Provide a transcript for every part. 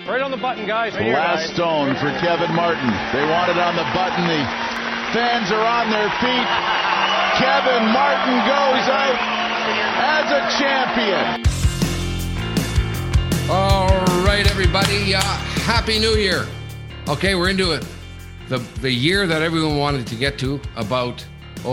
Right on the button, guys. Right Last here, stone for Kevin Martin. They want it on the button. The fans are on their feet. Kevin Martin goes out as a champion. All right, everybody. Happy New Year. Okay, we're into it. The year that everyone wanted to get to about,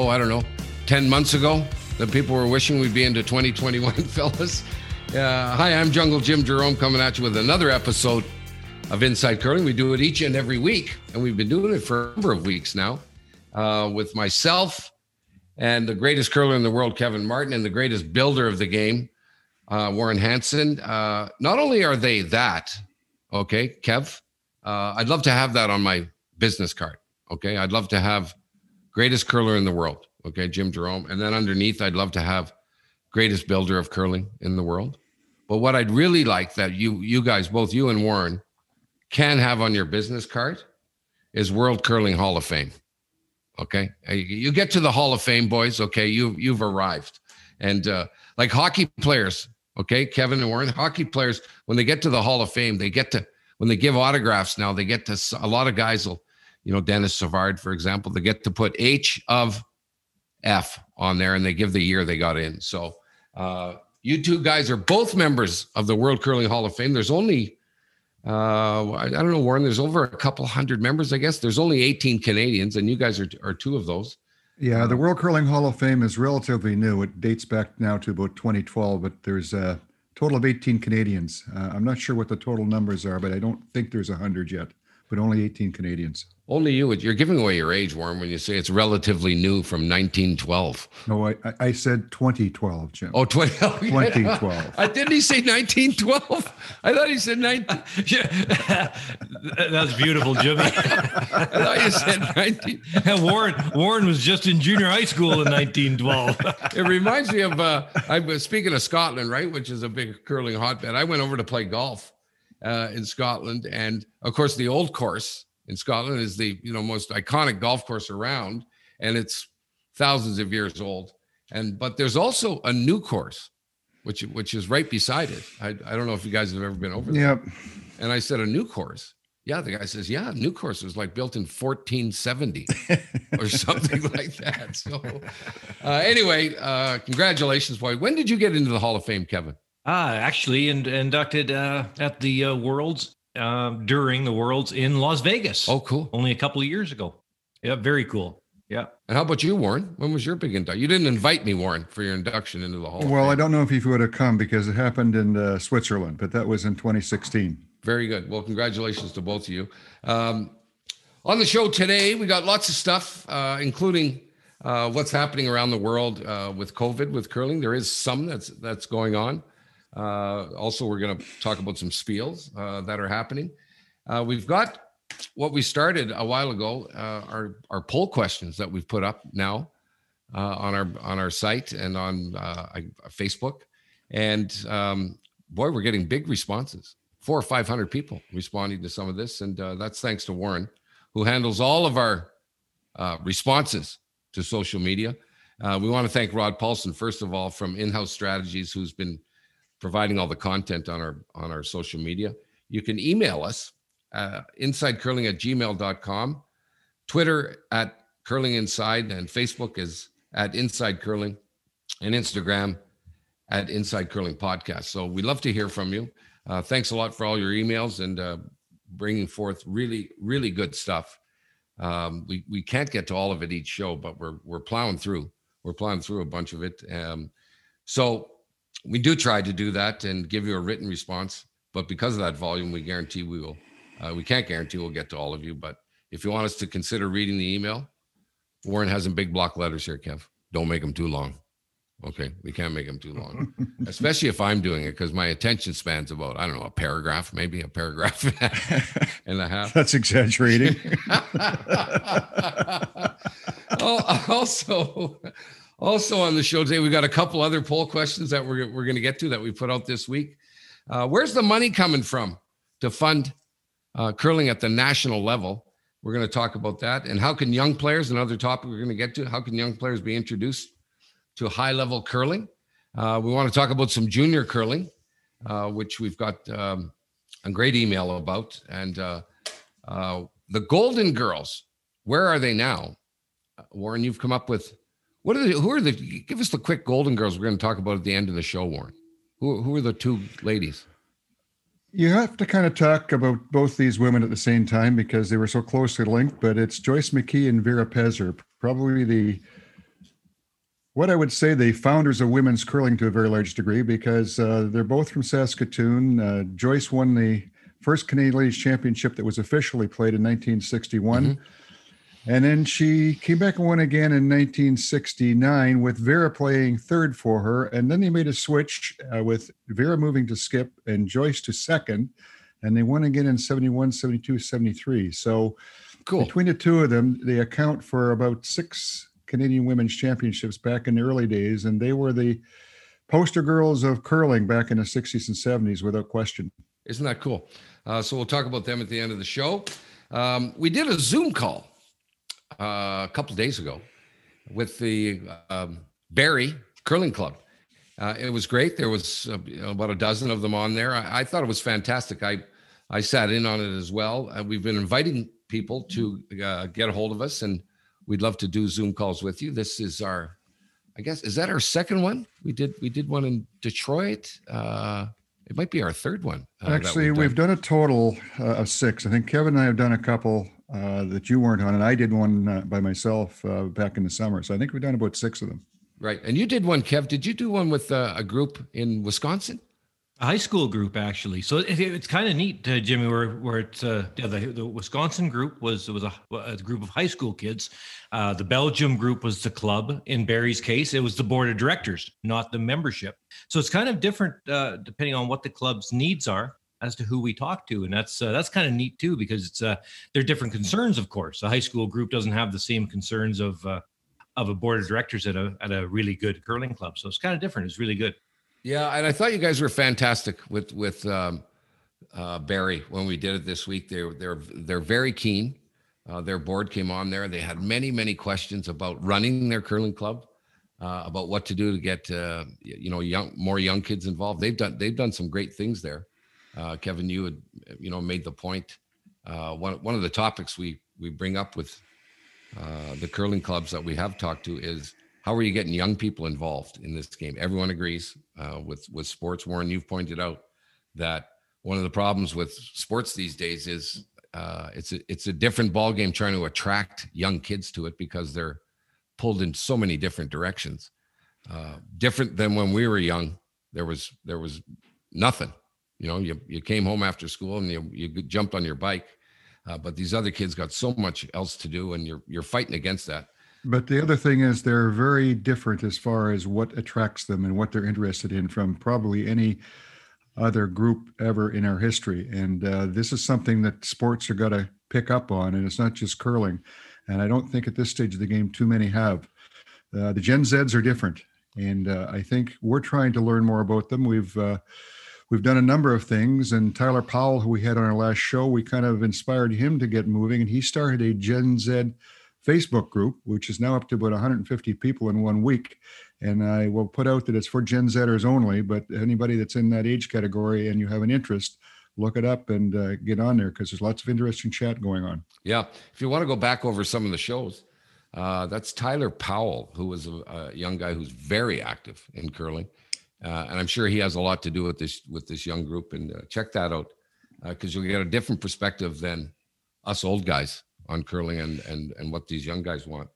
10 months ago. The people were wishing we'd be into 2021, fellas. Hi, I'm Jungle Jim Jerome coming at you with another episode of Inside Curling. We do it each and every week, and we've been doing it for a number of weeks now with myself and the greatest curler in the world, Kevin Martin, and the greatest builder of the game, Warren Hansen. Not only are they that, okay, Kev, I'd love to have that on my business card, okay? I'd love to have greatest curler in the world, okay, Jim Jerome. And then underneath, I'd love to have greatest builder of curling in the world. But what I'd really like that you guys, both you and Warren, can have on your business card is World Curling Hall of Fame. Okay, you get to the Hall of Fame, boys. Okay, you've arrived, and like hockey players, okay, Kevin and Warren, hockey players, when they get to the Hall of Fame, when they give autographs now, they get to, a lot of guys will, Dennis Savard, for example, they get to put H of F on there, and they give the year they got in. So you two guys are both members of the World Curling Hall of Fame. There's only I don't know, Warren, there's over a couple hundred members, I guess. There's only 18 Canadians, and you guys are two of those. Yeah, the World Curling Hall of Fame is relatively new. It dates back now to about 2012, but there's a total of 18 Canadians. I'm not sure what the total numbers are, but I don't think there's 100 yet, but only 18 Canadians. Only you. You're giving away your age, Warren, when you say it's relatively new from 1912. No, I said 2012, Jim. Oh, 2012. Didn't he say 1912? I thought he said 19. That was beautiful, Jimmy. I thought you said 19. And Warren was just in junior high school in 1912. It reminds me of, I was speaking of Scotland, right, which is a big curling hotbed. I went over to play golf in Scotland. And, of course, the old course in Scotland is the most iconic golf course around, and it's thousands of years old. But there's also a new course, which is right beside it. I don't know if you guys have ever been over there. Yep. And I said, a new course? Yeah, the guy says, yeah, new course was like built in 1470 or something like that. So anyway, congratulations, boy. When did you get into the Hall of Fame, Kevin? Actually inducted at the Worlds. During the Worlds in Las Vegas. Oh, cool. Only a couple of years ago. Yeah, very cool. Yeah. And how about you, Warren? When was your big induction? You didn't invite me, Warren, for your induction into the Hall of Fame. Well, I don't know if you would have come because it happened in Switzerland, but that was in 2016. Very good. Well, congratulations to both of you. On the show today, we got lots of stuff, including what's happening around the world with COVID, with curling. There is some that's going on. Also, we're going to talk about some spiels that are happening. We've got what we started a while ago, our poll questions that we've put up now on our site and on Facebook. And boy, we're getting big responses. 400 or 500 people responding to some of this. And that's thanks to Warren, who handles all of our responses to social media. We want to thank Rod Paulson, first of all, from In-House Strategies, who's been providing all the content on our social media. You can email us insidecurling@gmail.com, Twitter @curlinginside, and Facebook is @insidecurling, and Instagram @insidecurling podcast. So we love to hear from you. Thanks a lot for all your emails and bringing forth really, really good stuff. We can't get to all of it each show, but we're plowing through. We're plowing through a bunch of it. So we do try to do that and give you a written response, but because of that volume, we guarantee we will. We can't guarantee we'll get to all of you, but if you want us to consider reading the email, Warren has some big block letters here, Kev. Don't make them too long. Okay, we can't make them too long, especially if I'm doing it, because my attention span's about, I don't know, a paragraph and a half. That's exaggerating. Also on the show today, we got a couple other poll questions that we're going to get to that we put out this week. Where's the money coming from to fund curling at the national level? We're going to talk about that. And how can young players, another topic we're going to get to, how can young players be introduced to high-level curling? We want to talk about some junior curling, which we've got a great email about. And the Golden Girls, where are they now? Warren, you've come up with, give us the quick Golden Girls we're going to talk about at the end of the show, Warren. Who are the two ladies? You have to kind of talk about both these women at the same time because they were so closely linked, but it's Joyce McKee and Vera Pezer, probably what I would say the founders of women's curling to a very large degree, because they're both from Saskatoon. Joyce won the first Canadian Ladies Championship that was officially played in 1961. Mm-hmm. And then she came back and won again in 1969 with Vera playing third for her. And then they made a switch with Vera moving to skip and Joyce to second. And they won again in 71, 72, 73. So cool. Between the two of them, they account for about 6 Canadian Women's Championships back in the early days. And they were the poster girls of curling back in the 60s and 70s without question. Isn't that cool? So we'll talk about them at the end of the show. We did a Zoom call a couple of days ago with the Barrie Curling Club. It was great. There was about a dozen of them on there. I thought it was fantastic. I sat in on it as well. We've been inviting people to get a hold of us, and we'd love to do Zoom calls with you. This is our, I guess, is that our second one? We did one in Detroit. It might be our third one. Actually, we've done a total of 6. I think Kevin and I have done a couple that you weren't on, and I did one by myself back in the summer. So I think we've done about 6 of them. Right. And you did one, Kev. Did you do one with a group in Wisconsin? A high school group, actually. So it's kind of neat, Jimmy, where it's the Wisconsin group was a group of high school kids. The Belgium group was the club. In Barrie's case, it was the board of directors, not the membership. So it's kind of different depending on what the club's needs are as to who we talk to. And that's kind of neat too, because it's they're different concerns, of course. A high school group doesn't have the same concerns of a board of directors at a really good curling club. So it's kind of different. It's really good. Yeah, and I thought you guys were fantastic with Barrie when we did it this week. They're very keen. Their board came on there. They had many questions about running their curling club, about what to do to get more young kids involved. They've done some great things there. Kevin, you had made the point. One of the topics we bring up with the curling clubs that we have talked to is, how are you getting young people involved in this game? Everyone agrees with sports. Warren, you've pointed out that one of the problems with sports these days is it's a different ballgame trying to attract young kids to it because they're pulled in so many different directions. Different than when we were young. There was nothing. You came home after school and you jumped on your bike, but these other kids got so much else to do, and you're fighting against that. But the other thing is they're very different as far as what attracts them and what they're interested in from probably any other group ever in our history. And this is something that sports are got to pick up on, and it's not just curling. And I don't think at this stage of the game too many have. The Gen Zs are different, and I think we're trying to learn more about them. We've done a number of things, and Tyler Powell, who we had on our last show, we kind of inspired him to get moving, and he started a Gen Z Facebook group, which is now up to about 150 people in 1 week. And I will put out that it's for Gen Zers only, but anybody that's in that age category and you have an interest, look it up and get on there, because there's lots of interesting chat going on. Yeah. If you want to go back over some of the shows, that's Tyler Powell, who was a young guy who's very active in curling. And I'm sure he has a lot to do with this young group. And check that out, because you'll get a different perspective than us old guys on curling and what these young guys want.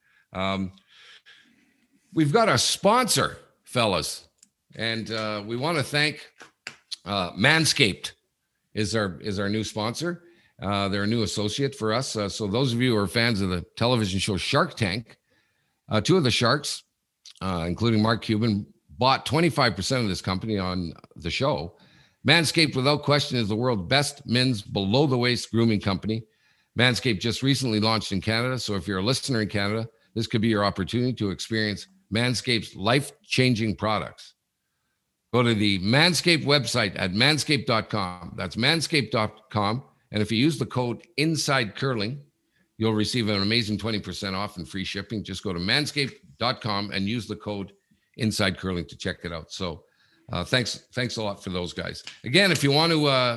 We've got a sponsor, fellas, and we want to thank Manscaped is our new sponsor. They're a new associate for us. So those of you who are fans of the television show Shark Tank, 2 of the sharks, including Mark Cuban, bought 25% of this company on the show. Manscaped, without question, is the world's best men's below-the-waist grooming company. Manscaped just recently launched in Canada, so if you're a listener in Canada, this could be your opportunity to experience Manscaped's life-changing products. Go to the Manscaped website at manscaped.com. That's manscaped.com. And if you use the code INSIDECURLING, you'll receive an amazing 20% off and free shipping. Just go to manscaped.com and use the code INSIDECURLING to check it out. So Thanks a lot for those guys. Again, if you want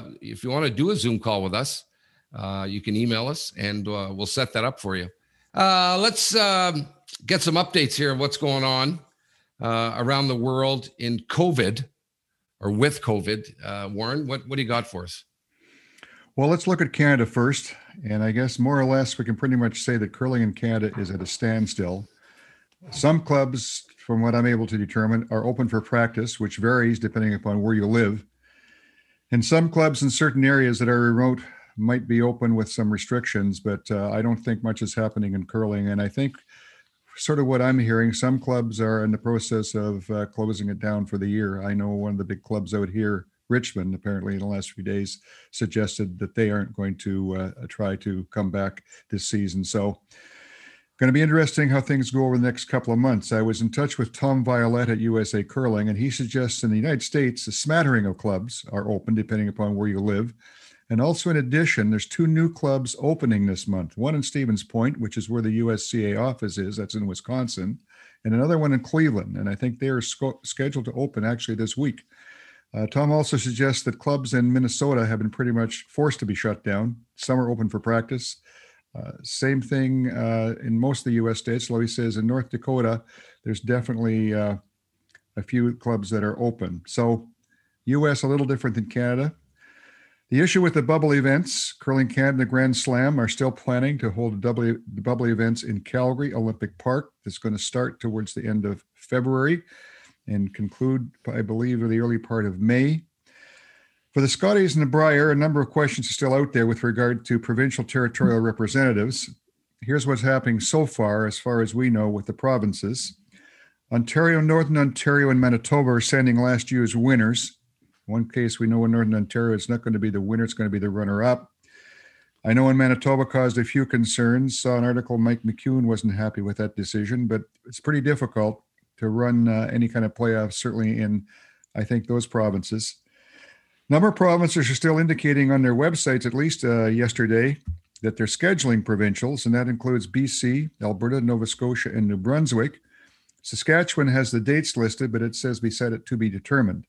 to do a Zoom call with us, you can email us and we'll set that up for you. Let's get some updates here of what's going on around the world in COVID or with COVID. Warren, what do you got for us? Well, let's look at Canada first. And I guess more or less we can pretty much say that curling in Canada is at a standstill. Some clubs, from what I'm able to determine, are open for practice, which varies depending upon where you live. And some clubs in certain areas that are remote might be open with some restrictions, but I don't think much is happening in curling. And I think sort of what I'm hearing, some clubs are in the process of closing it down for the year. I know one of the big clubs out here, Richmond, apparently in the last few days, suggested that they aren't going to try to come back this season. So going to be interesting how things go over the next couple of months. I was in touch with Tom Violette at USA Curling, and he suggests in the United States, a smattering of clubs are open depending upon where you live. And also in addition, there's 2 new clubs opening this month, one in Stevens Point, which is where the USCA office is, that's in Wisconsin, and another one in Cleveland. And I think they are scheduled to open actually this week. Tom also suggests that clubs in Minnesota have been pretty much forced to be shut down. Some are open for practice. Same thing in most of the U.S. states. Though he says in North Dakota, there's definitely a few clubs that are open. So U.S. a little different than Canada. The issue with the bubble events, Curling Canada Grand Slam are still planning to hold the bubble events in Calgary Olympic Park. That's going to start towards the end of February and conclude, I believe, in the early part of May. For the Scotties and the Brier, a number of questions are still out there with regard to provincial territorial representatives. Here's what's happening so far as we know, with the provinces. Ontario, Northern Ontario, and Manitoba are sending last year's winners. In one case, we know in Northern Ontario, it's not going to be the winner, it's going to be the runner-up. I know in Manitoba caused a few concerns. Saw an article, Mike McEwen wasn't happy with that decision, but it's pretty difficult to run any kind of playoffs, certainly in, I think, those provinces. Number of provinces are still indicating on their websites, at least yesterday, that they're scheduling provincials, and that includes BC, Alberta, Nova Scotia, and New Brunswick. Saskatchewan has the dates listed, but it says beside it to be determined.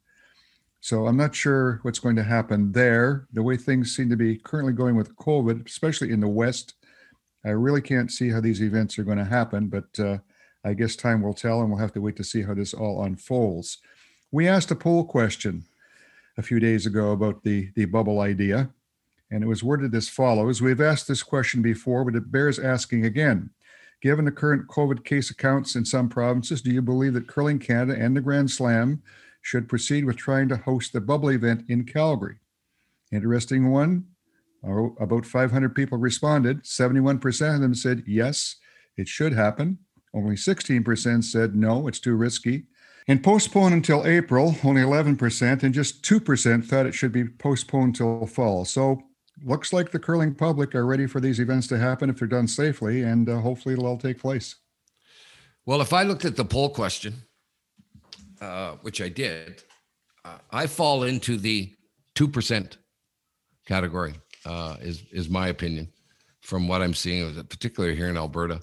So I'm not sure what's going to happen there. The way things seem to be currently going with COVID, especially in the West, I really can't see how these events are going to happen, but I guess time will tell, and we'll have to wait to see how this all unfolds. We asked a poll question a few days ago about the bubble idea, and it was worded as follows. We've asked this question before, but it bears asking again. Given the current COVID case accounts in some provinces, do you believe that Curling Canada and the Grand Slam should proceed with trying to host the bubble event in Calgary? Interesting one. About 500 people responded. 71% of them said yes, it should happen. Only 16% said no, it's too risky. And postponed until April, only 11%, and just 2% thought it should be postponed till fall. So looks like the curling public are ready for these events to happen if they're done safely, and hopefully it'll all take place. Well, if I looked at the poll question, which I did, I fall into the 2% category, is my opinion from what I'm seeing, particularly here in Alberta.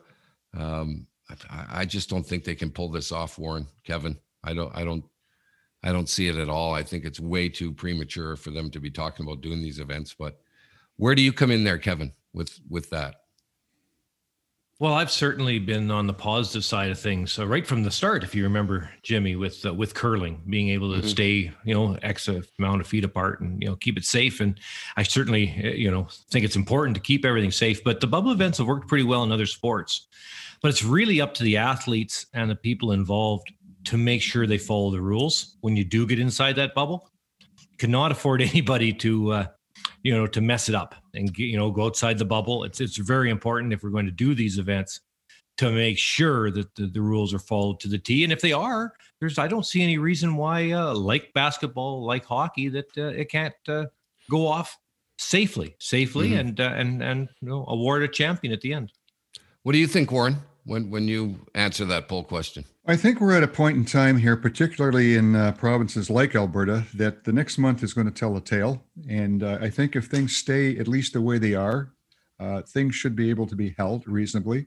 I just don't think they can pull this off, Warren, Kevin. I don't see it at all. I think it's way too premature for them to be talking about doing these events. But where do you come in there, Kevin, with that? Well, I've certainly been on the positive side of things. So right from the start, if you remember, Jimmy, with curling, being able to stay, X amount of feet apart and, keep it safe. And I certainly, think it's important to keep everything safe. But the bubble events have worked pretty well in other sports. But it's really up to the athletes and the people involved to make sure they follow the rules when you do get inside that bubble. You cannot afford anybody to mess it up and, go outside the bubble. It's very important if we're going to do these events to make sure that the rules are followed to the T. And if they are, I don't see any reason why, like basketball, like hockey, that it can't go off safely and award a champion at the end. What do you think, Warren, when you answer that poll question? I think we're at a point in time here, particularly in provinces like Alberta, that the next month is going to tell a tale. And I think if things stay at least the way they are, things should be able to be held reasonably.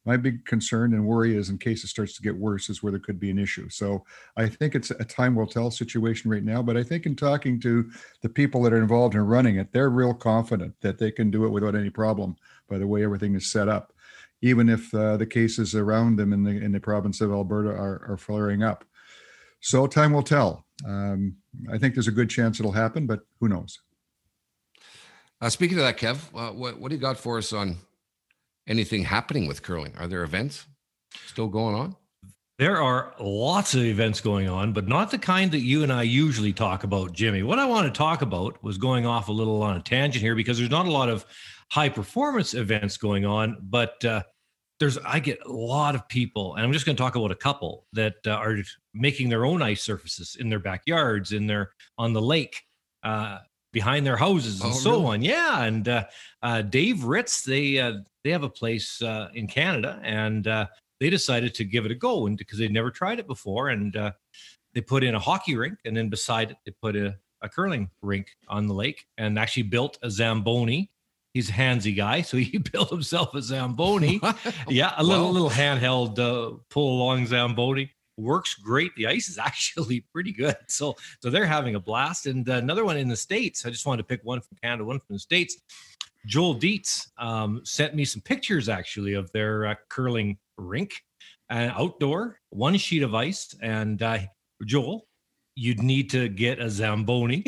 My big concern and worry is in case it starts to get worse is where there could be an issue. So I think it's a time will tell situation right now. But I think in talking to the people that are involved in running it, they're real confident that they can do it without any problem by the way everything is set up, even if the cases around them in the province of Alberta are flaring up. So time will tell. I think there's a good chance it'll happen, but who knows? Speaking of that, Kev, what do you got for us on anything happening with curling? Are there events still going on? There are lots of events going on, but not the kind that you and I usually talk about, Jimmy. What I want to talk about was going off a little on a tangent here because there's not a lot of high performance events going on, but I get a lot of people, and I'm just going to talk about a couple that are making their own ice surfaces in their backyards, on the lake, behind their houses, and so on. Yeah, and Dave Ritz, they have a place in Canada, and they decided to give it a go, and because they'd never tried it before, and they put in a hockey rink, and then beside it, they put a curling rink on the lake, and actually built a Zamboni. He's a handsy guy, so he built himself a Zamboni. Yeah, a little handheld pull along Zamboni. Works great. The ice is actually pretty good. So they're having a blast. And another one in the States. I just wanted to pick one from Canada, one from the States. Joel Dietz sent me some pictures actually of their curling rink, outdoor, one sheet of ice. And Joel, you'd need to get a Zamboni.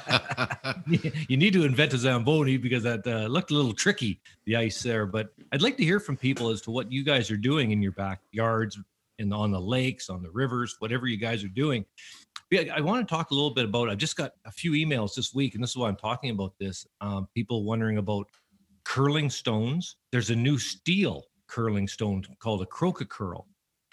You need to invent a Zamboni because that looked a little tricky, the ice there. But I'd like to hear from people as to what you guys are doing in your backyards, on the lakes, on the rivers, whatever you guys are doing. I want to talk a little bit about, I've just got a few emails this week, and this is why I'm talking about this. People wondering about curling stones. There's a new steel curling stone called a Croca-Curl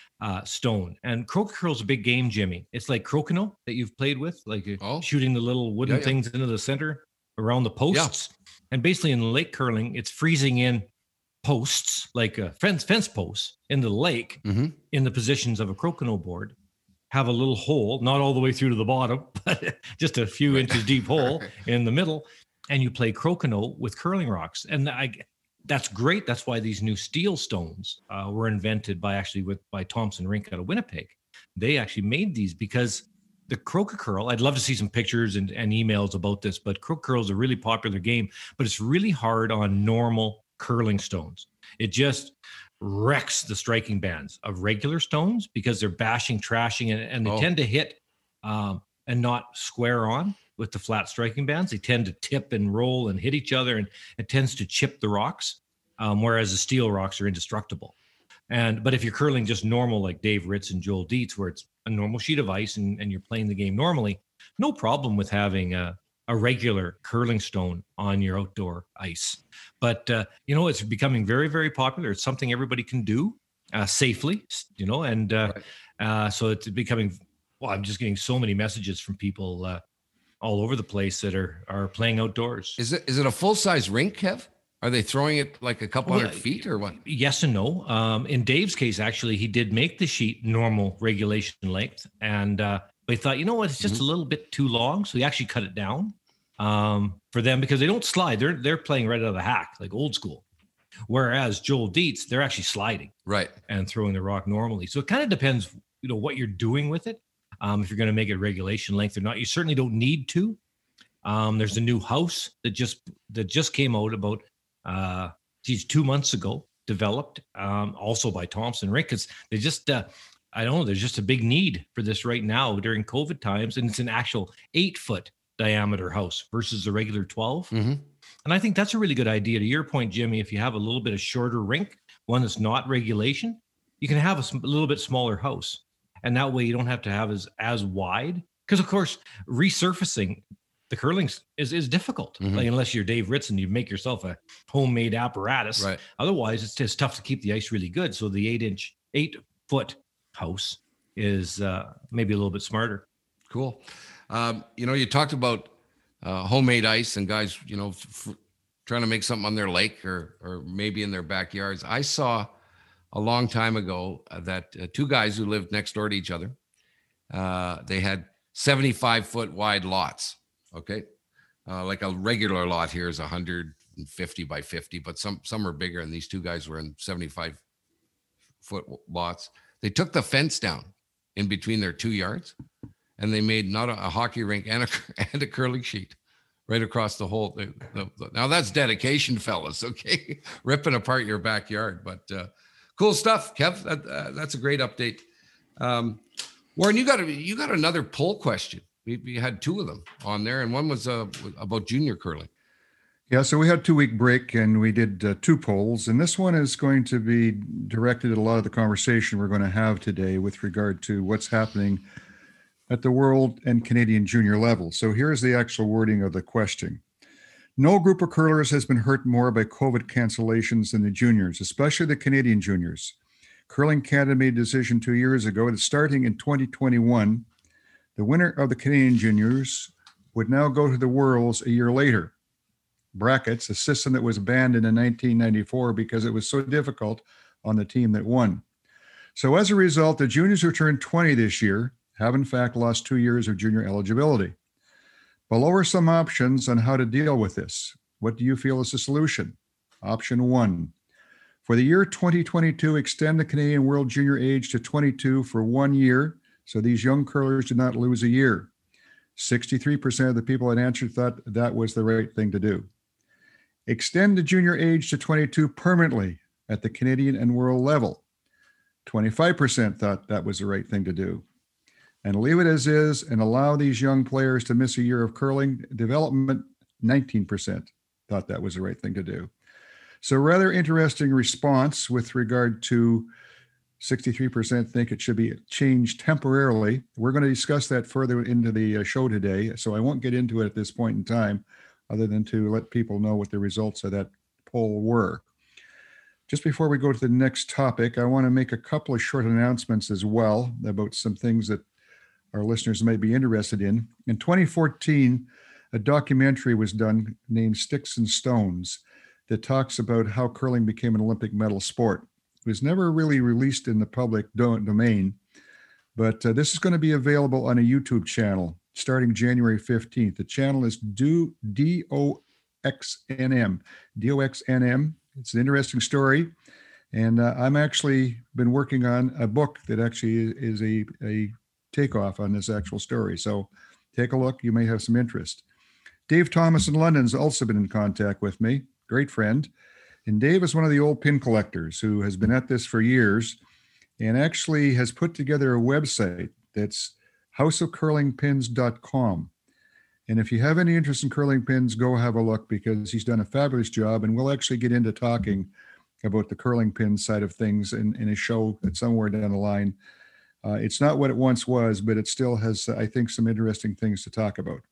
stone. And Croca-Curl is a big game, Jimmy. It's like crokinole that you've played with, like shooting the little wooden things into the center around the posts. Yeah. And basically in lake curling, it's freezing in posts, like fence posts in the lake, in the positions of a crokinole board, have a little hole, not all the way through to the bottom, but just a few inches deep hole in the middle. And you play crokinole with curling rocks. And that's great. That's why these new steel stones were invented by Thompson Rink out of Winnipeg. They actually made these because the Croca-Curl, I'd love to see some pictures and emails about this, but Croca-Curl is a really popular game, but it's really hard on normal curling stones. It just wrecks the striking bands of regular stones because they're bashing, trashing, and they tend to hit and not square on with the flat striking bands. They tend to tip and roll and hit each other, and it tends to chip the rocks, whereas the steel rocks are indestructible. But if you're curling just normal, like Dave Ritz and Joel Dietz, where it's a normal sheet of ice and you're playing the game normally, no problem with having a regular curling stone on your outdoor ice. But, it's becoming very, very popular. It's something everybody can do safely, and so it's becoming, I'm just getting so many messages from people all over the place that are playing outdoors. Is it a full-size rink, Kev? Are they throwing it like a couple hundred feet or what? Yes and no. In Dave's case, actually, he did make the sheet normal regulation length. And but he thought, it's just a little bit too long. So he actually cut it down for them because they don't slide. They're playing right out of the hack, like old school. Whereas Joel Dietz, they're actually sliding and throwing the rock normally. So it kind of depends, what you're doing with it. If you're going to make it regulation length or not. You certainly don't need to. There's a new house that just came out about 2 months ago, developed also by Thompson Rink, because they just I don't know, there's just a big need for this right now during COVID times, and it's an actual 8-foot diameter house versus the regular 12. And I think that's a really good idea. To your point, Jimmy, if you have a little bit of shorter rink, one that's not regulation, you can have a little bit smaller house, and that way you don't have to have as wide, because of course resurfacing the curling is difficult, like, unless you're Dave Ritz and you make yourself a homemade apparatus. Right. Otherwise, it's just tough to keep the ice really good. So the 8-foot house is maybe a little bit smarter. Cool. You talked about homemade ice and guys, trying to make something on their lake or maybe in their backyards. I saw a long time ago that two guys who lived next door to each other, they had 75-foot wide lots. Okay. Like a regular lot here is 150 by 50, but some are bigger. And these two guys were in 75 foot lots. They took the fence down in between their 2 yards, and they made not a hockey rink and a curling sheet right across the whole. Now that's dedication, fellas. Okay, ripping apart your backyard, but cool stuff, Kev. That's a great update. Warren, you got another poll question. We had two of them on there, and one was about junior curling. Yeah, so we had a 2-week break and we did 2 polls, and this one is going to be directed at a lot of the conversation we're going to have today with regard to what's happening at the world and Canadian junior level. So here's the actual wording of the question. No group of curlers has been hurt more by COVID cancellations than the juniors, especially the Canadian juniors. Curling Canada made a decision 2 years ago that starting in 2021, the winner of the Canadian juniors would now go to the Worlds a year later. Brackets, a system that was abandoned in 1994 because it was so difficult on the team that won. So as a result, the juniors who turned 20 this year have in fact lost 2 years of junior eligibility. Below are some options on how to deal with this. What do you feel is the solution? Option 1, for the year 2022, extend the Canadian World Junior age to 22 for 1 year, so these young curlers do not lose a year. 63% of the people that answered thought that was the right thing to do. Extend the junior age to 22 permanently at the Canadian and world level. 25% thought that was the right thing to do. And leave it as is and allow these young players to miss a year of curling development. 19% thought that was the right thing to do. So rather interesting response with regard to 63% think it should be changed temporarily. We're going to discuss that further into the show today, so I won't get into it at this point in time, other than to let people know what the results of that poll were. Just before we go to the next topic, I want to make a couple of short announcements as well about some things that our listeners may be interested in. In 2014, a documentary was done named Sticks and Stones that talks about how curling became an Olympic medal sport. It was never really released in the public domain, but this is going to be available on a YouTube channel starting January 15th. The channel is DOXNM. DOXNM. It's an interesting story. And I'm actually been working on a book that actually is a takeoff on this actual story. So take a look. You may have some interest. Dave Thomas in London's also been in contact with me. Great friend. And Dave is one of the old pin collectors who has been at this for years and actually has put together a website that's houseofcurlingpins.com. And if you have any interest in curling pins, go have a look because he's done a fabulous job. And we'll actually get into talking about the curling pin side of things in a show that's somewhere down the line. It's not what it once was, but it still has, I think, some interesting things to talk about.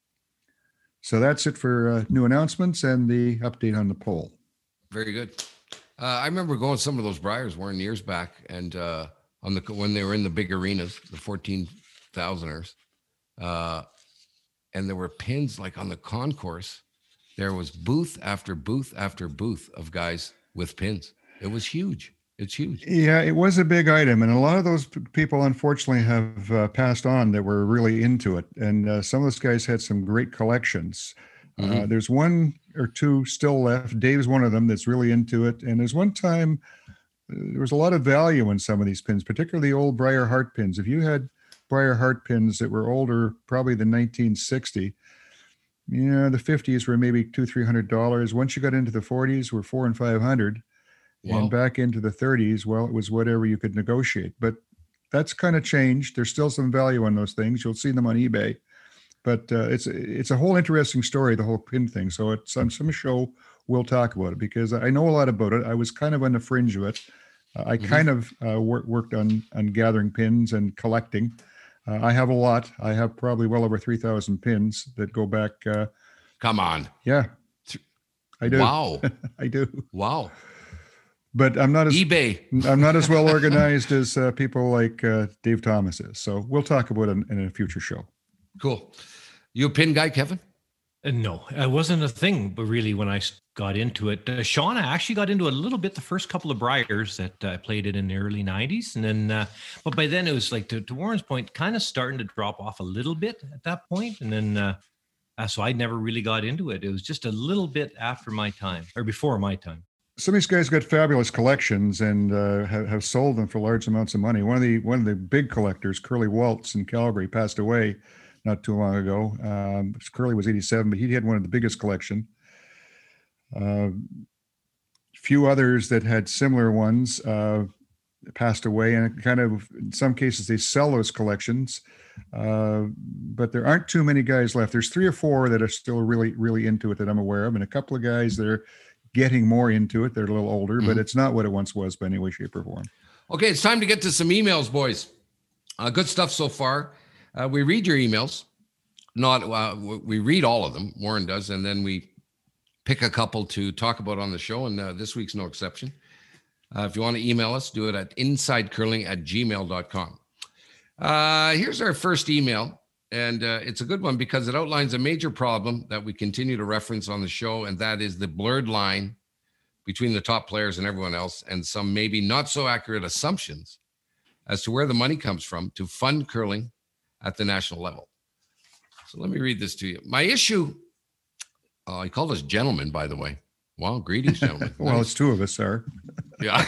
So that's it for new announcements and the update on the poll. Very good. I remember going to some of those Briars Warren years back, and when they were in the big arenas, the 14,000ers, and there were pins like on the concourse. There was booth after booth after booth of guys with pins. It was huge. It's huge. Yeah, it was a big item, and a lot of those people, unfortunately, have passed on that were really into it. And some of those guys had some great collections. Mm-hmm. There's one or two still left. Dave's one of them that's really into it. And there's one time there was a lot of value in some of these pins, particularly the old Briar Hart pins. If you had Briar Hart pins that were older, probably than 1960, the 50s were maybe $200-300. Once you got into the 40s, were $400 and $500. Wow. And back into the 30s, well, it was whatever you could negotiate. But that's kind of changed. There's still some value on those things. You'll see them on eBay. But it's a whole interesting story, the whole pin thing. So it's on some show we'll talk about it because I know a lot about it. I was kind of on the fringe of it. I kind of worked on gathering pins and collecting. I have a lot. I have probably well over 3,000 pins that go back. Come on. Yeah, I do. Wow. I do. Wow. But I'm not as eBay. I'm not as well organized as people like Dave Thomas is. So we'll talk about it in a future show. Cool. You a pin guy, Kevin? No, it wasn't a thing, but really when I got into it, Shauna actually got into it a little bit the first couple of Briars that I played it in the early 90s. And then, but by then it was like, to Warren's point, kind of starting to drop off a little bit at that point. And then, so I never really got into it. It was just a little bit after my time or before my time. Some of these guys got fabulous collections and have sold them for large amounts of money. One of the big collectors, Curly Waltz in Calgary, passed away not too long ago. Curly was 87, but he had one of the biggest collection. Few others that had similar ones passed away, and kind of in some cases they sell those collections. But there aren't too many guys left. There's 3 or 4 that are still really, really into it that I'm aware of, and a couple of guys that are getting more into it. They're a little older, but it's not what it once was by any way, shape, or form. Okay, it's time to get to some emails, boys. Good stuff so far. We read your emails. We read all of them. Warren does, and then we pick a couple to talk about on the show, and this week's no exception. If you want to email us, do it at insidecurling@gmail.com. Here's our first email, and it's a good one because it outlines a major problem that we continue to reference on the show, and that is the blurred line between the top players and everyone else, and some maybe not so accurate assumptions as to where the money comes from to fund curling at the national level. So let me read this to you. My issue, I called us gentlemen, by the way. Well, greetings, gentlemen. Well, nice. It's 2 of us, sir. Yeah.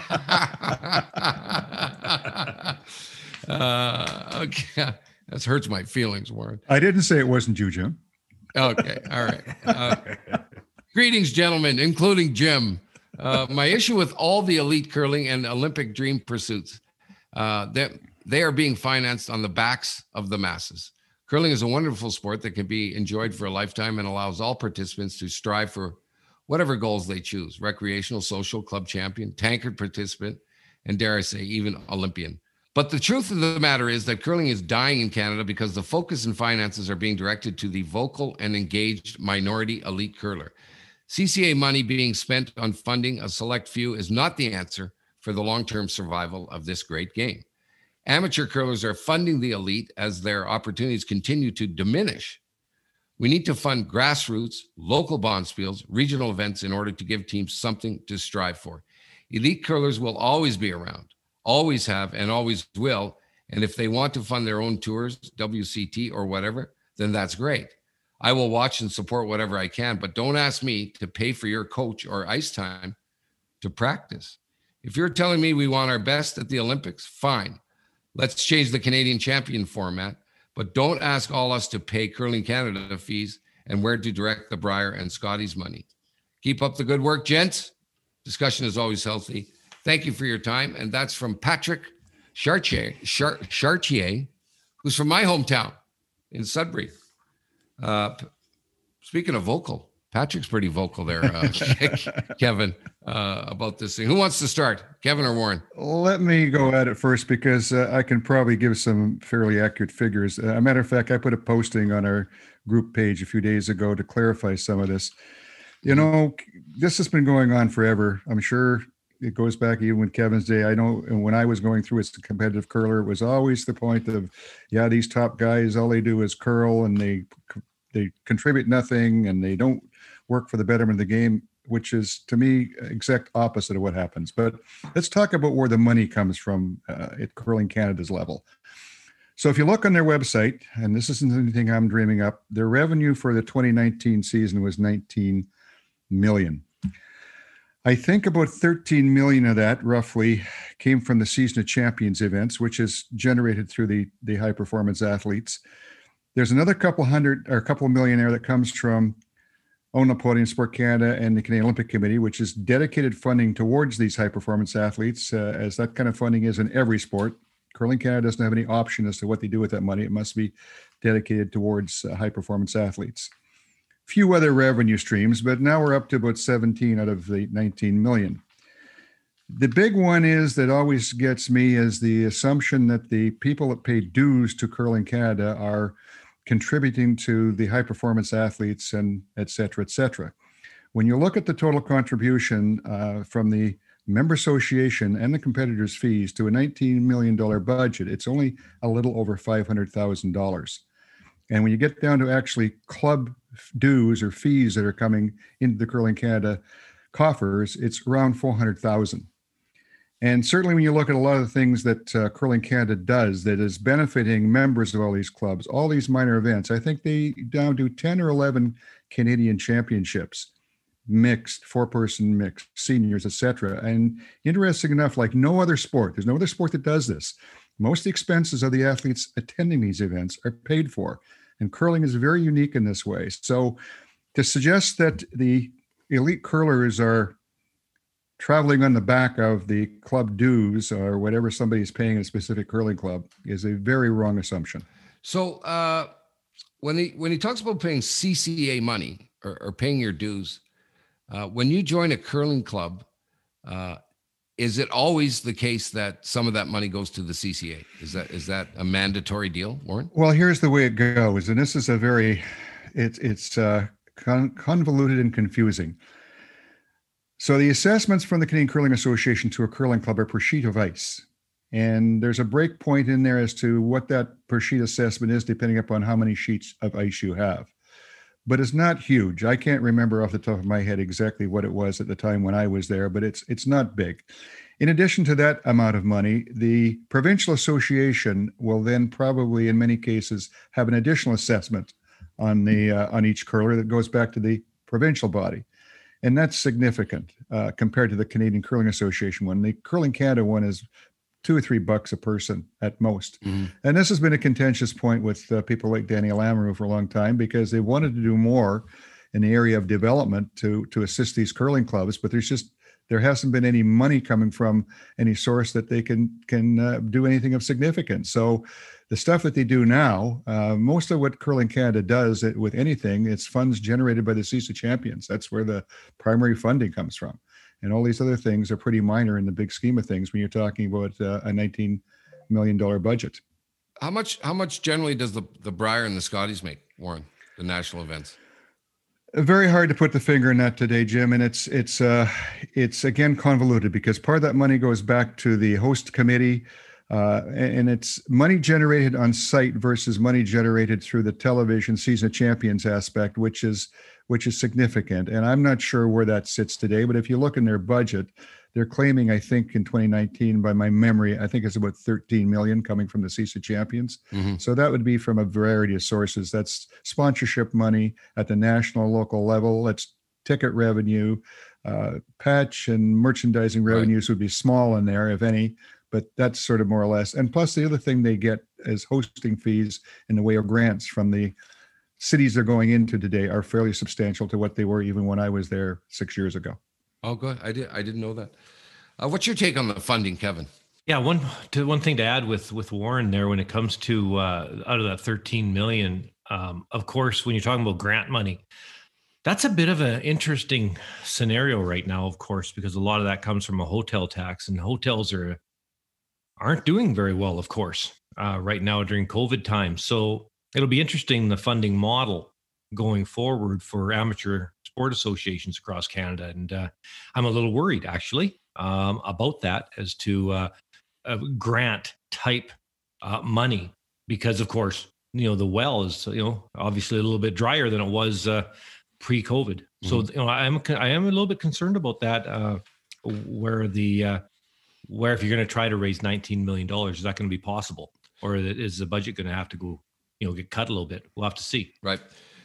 Okay. That hurts my feelings, Warren. I didn't say it wasn't you, Jim. Okay. All right. Greetings, gentlemen, including Jim. My issue with all the elite curling and Olympic dream pursuits, that they are being financed on the backs of the masses. Curling is a wonderful sport that can be enjoyed for a lifetime and allows all participants to strive for whatever goals they choose: recreational, social, club champion, tankard participant, and dare I say, even Olympian. But the truth of the matter is that curling is dying in Canada because the focus and finances are being directed to the vocal and engaged minority elite curler. CCA money being spent on funding a select few is not the answer for the long-term survival of this great game. Amateur curlers are funding the elite as their opportunities continue to diminish. We need to fund grassroots, local bonspiels, regional events in order to give teams something to strive for. Elite curlers will always be around, always have, and always will. And if they want to fund their own tours, WCT or whatever, then that's great. I will watch and support whatever I can, but don't ask me to pay for your coach or ice time to practice. If you're telling me we want our best at the Olympics, fine. Let's change the Canadian champion format, but don't ask all us to pay Curling Canada fees and where to direct the Brier and Scotty's money. Keep up the good work, gents. Discussion is always healthy. Thank you for your time. And that's from Patrick Chartier, who's from my hometown in Sudbury. Speaking of vocal, Patrick's pretty vocal there, Kevin, about this thing. Who wants to start, Kevin or Warren? Let me go at it first because I can probably give some fairly accurate figures. A matter of fact, I put a posting on our group page a few days ago to clarify some of this. You know, this has been going on forever. I'm sure it goes back even with Kevin's day. I know when I was going through as a competitive curler, it was always the point of, yeah, these top guys, all they do is curl and they contribute nothing and they don't work for the betterment of the game, which is, to me, exact opposite of what happens. But let's talk about where the money comes from at Curling Canada's level. So if you look on their website, and this isn't anything I'm dreaming up, their revenue for the 2019 season was $19 million. I think about 13 million of that roughly came from the Season of Champions events, which is generated through the high performance athletes. There's another couple of million there that comes from Own a Podium, Sport Canada, and the Canadian Olympic Committee, which is dedicated funding towards these high performance athletes, as that kind of funding is in every sport. Curling Canada doesn't have any option as to what they do with that money. It must be dedicated towards high performance athletes. Few other revenue streams, but now we're up to about 17 out of the 19 million. The big one is that always gets me is the assumption that the people that pay dues to Curling Canada are contributing to the high performance athletes and et cetera, et cetera. When you look at the total contribution from the member association and the competitors' fees to a $19 million budget, it's only a little over $500,000. And when you get down to actually club dues or fees that are coming into the Curling Canada coffers, it's around $400,000. And certainly when you look at a lot of the things that Curling Canada does that is benefiting members of all these clubs, all these minor events, I think they now do 10 or 11 Canadian championships. mixed, four-person mixed, seniors, etc. And interesting enough, like no other sport, there's no other sport that does this. Most of the expenses of the athletes attending these events are paid for. And curling is very unique in this way. So to suggest that the elite curlers are traveling on the back of the club dues or whatever somebody's paying a specific curling club is a very wrong assumption. So when he talks about paying CCA money or paying your dues, when you join a curling club, is it always the case that some of that money goes to the CCA? Is that a mandatory deal, Warren? Well, here's the way it goes, and this is a very, it's convoluted and confusing. So the assessments from the Canadian Curling Association to a curling club are per sheet of ice. And there's a break point in there as to what that per sheet assessment is, depending upon how many sheets of ice you have. But it's not huge. I can't remember off the top of my head exactly what it was at the time when I was there, but it's not big. In addition to that amount of money, the provincial association will then probably, in many cases, have an additional assessment on each curler that goes back to the provincial body. And that's significant compared to the Canadian Curling Association one. The Curling Canada one is $2 or $3 a person at most. Mm-hmm. And this has been a contentious point with people like Danny Lamoureux for a long time, because they wanted to do more in the area of development to assist these curling clubs, but there hasn't been any money coming from any source that they can do anything of significance. So the stuff that they do now, most of what Curling Canada does with anything, it's funds generated by the CISA champions. That's where the primary funding comes from. And all these other things are pretty minor in the big scheme of things when you're talking about a $19 million budget. How much generally does the Brier and the Scotties make, Warren, the national events? Very hard to put the finger in that today, Jim. And it's again convoluted, because part of that money goes back to the host committee, and it's money generated on site versus money generated through the television CISA champions aspect, which is significant. And I'm not sure where that sits today, but if you look in their budget, they're claiming, I think in 2019, by my memory, I think it's about 13 million coming from the CISA champions. Mm-hmm. So that would be from a variety of sources. That's sponsorship money at the national, local level. That's ticket revenue, patch and merchandising revenues would be small in there, if any, but that's sort of more or less. And plus the other thing they get is hosting fees in the way of grants from the cities they're going into today are fairly substantial to what they were even when I was there 6 years ago. Oh, good. I didn't know that. What's your take on the funding, Kevin? Yeah, one thing to add with Warren there when it comes to out of that 13 million, of course, when you're talking about grant money, that's a bit of an interesting scenario right now, of course, because a lot of that comes from a hotel tax, and hotels aren't doing very well, of course, right now during COVID times. So it'll be interesting, the funding model going forward for amateur sport associations across Canada. And I'm a little worried, actually, about that as to a grant type money, because, of course, the well is, obviously a little bit drier than it was pre-COVID. Mm-hmm. So, I am a little bit concerned about that, where if you're going to try to raise $19 million, is that going to be possible? Or is the budget going to have to go, get cut a little bit? We'll have to see. Right.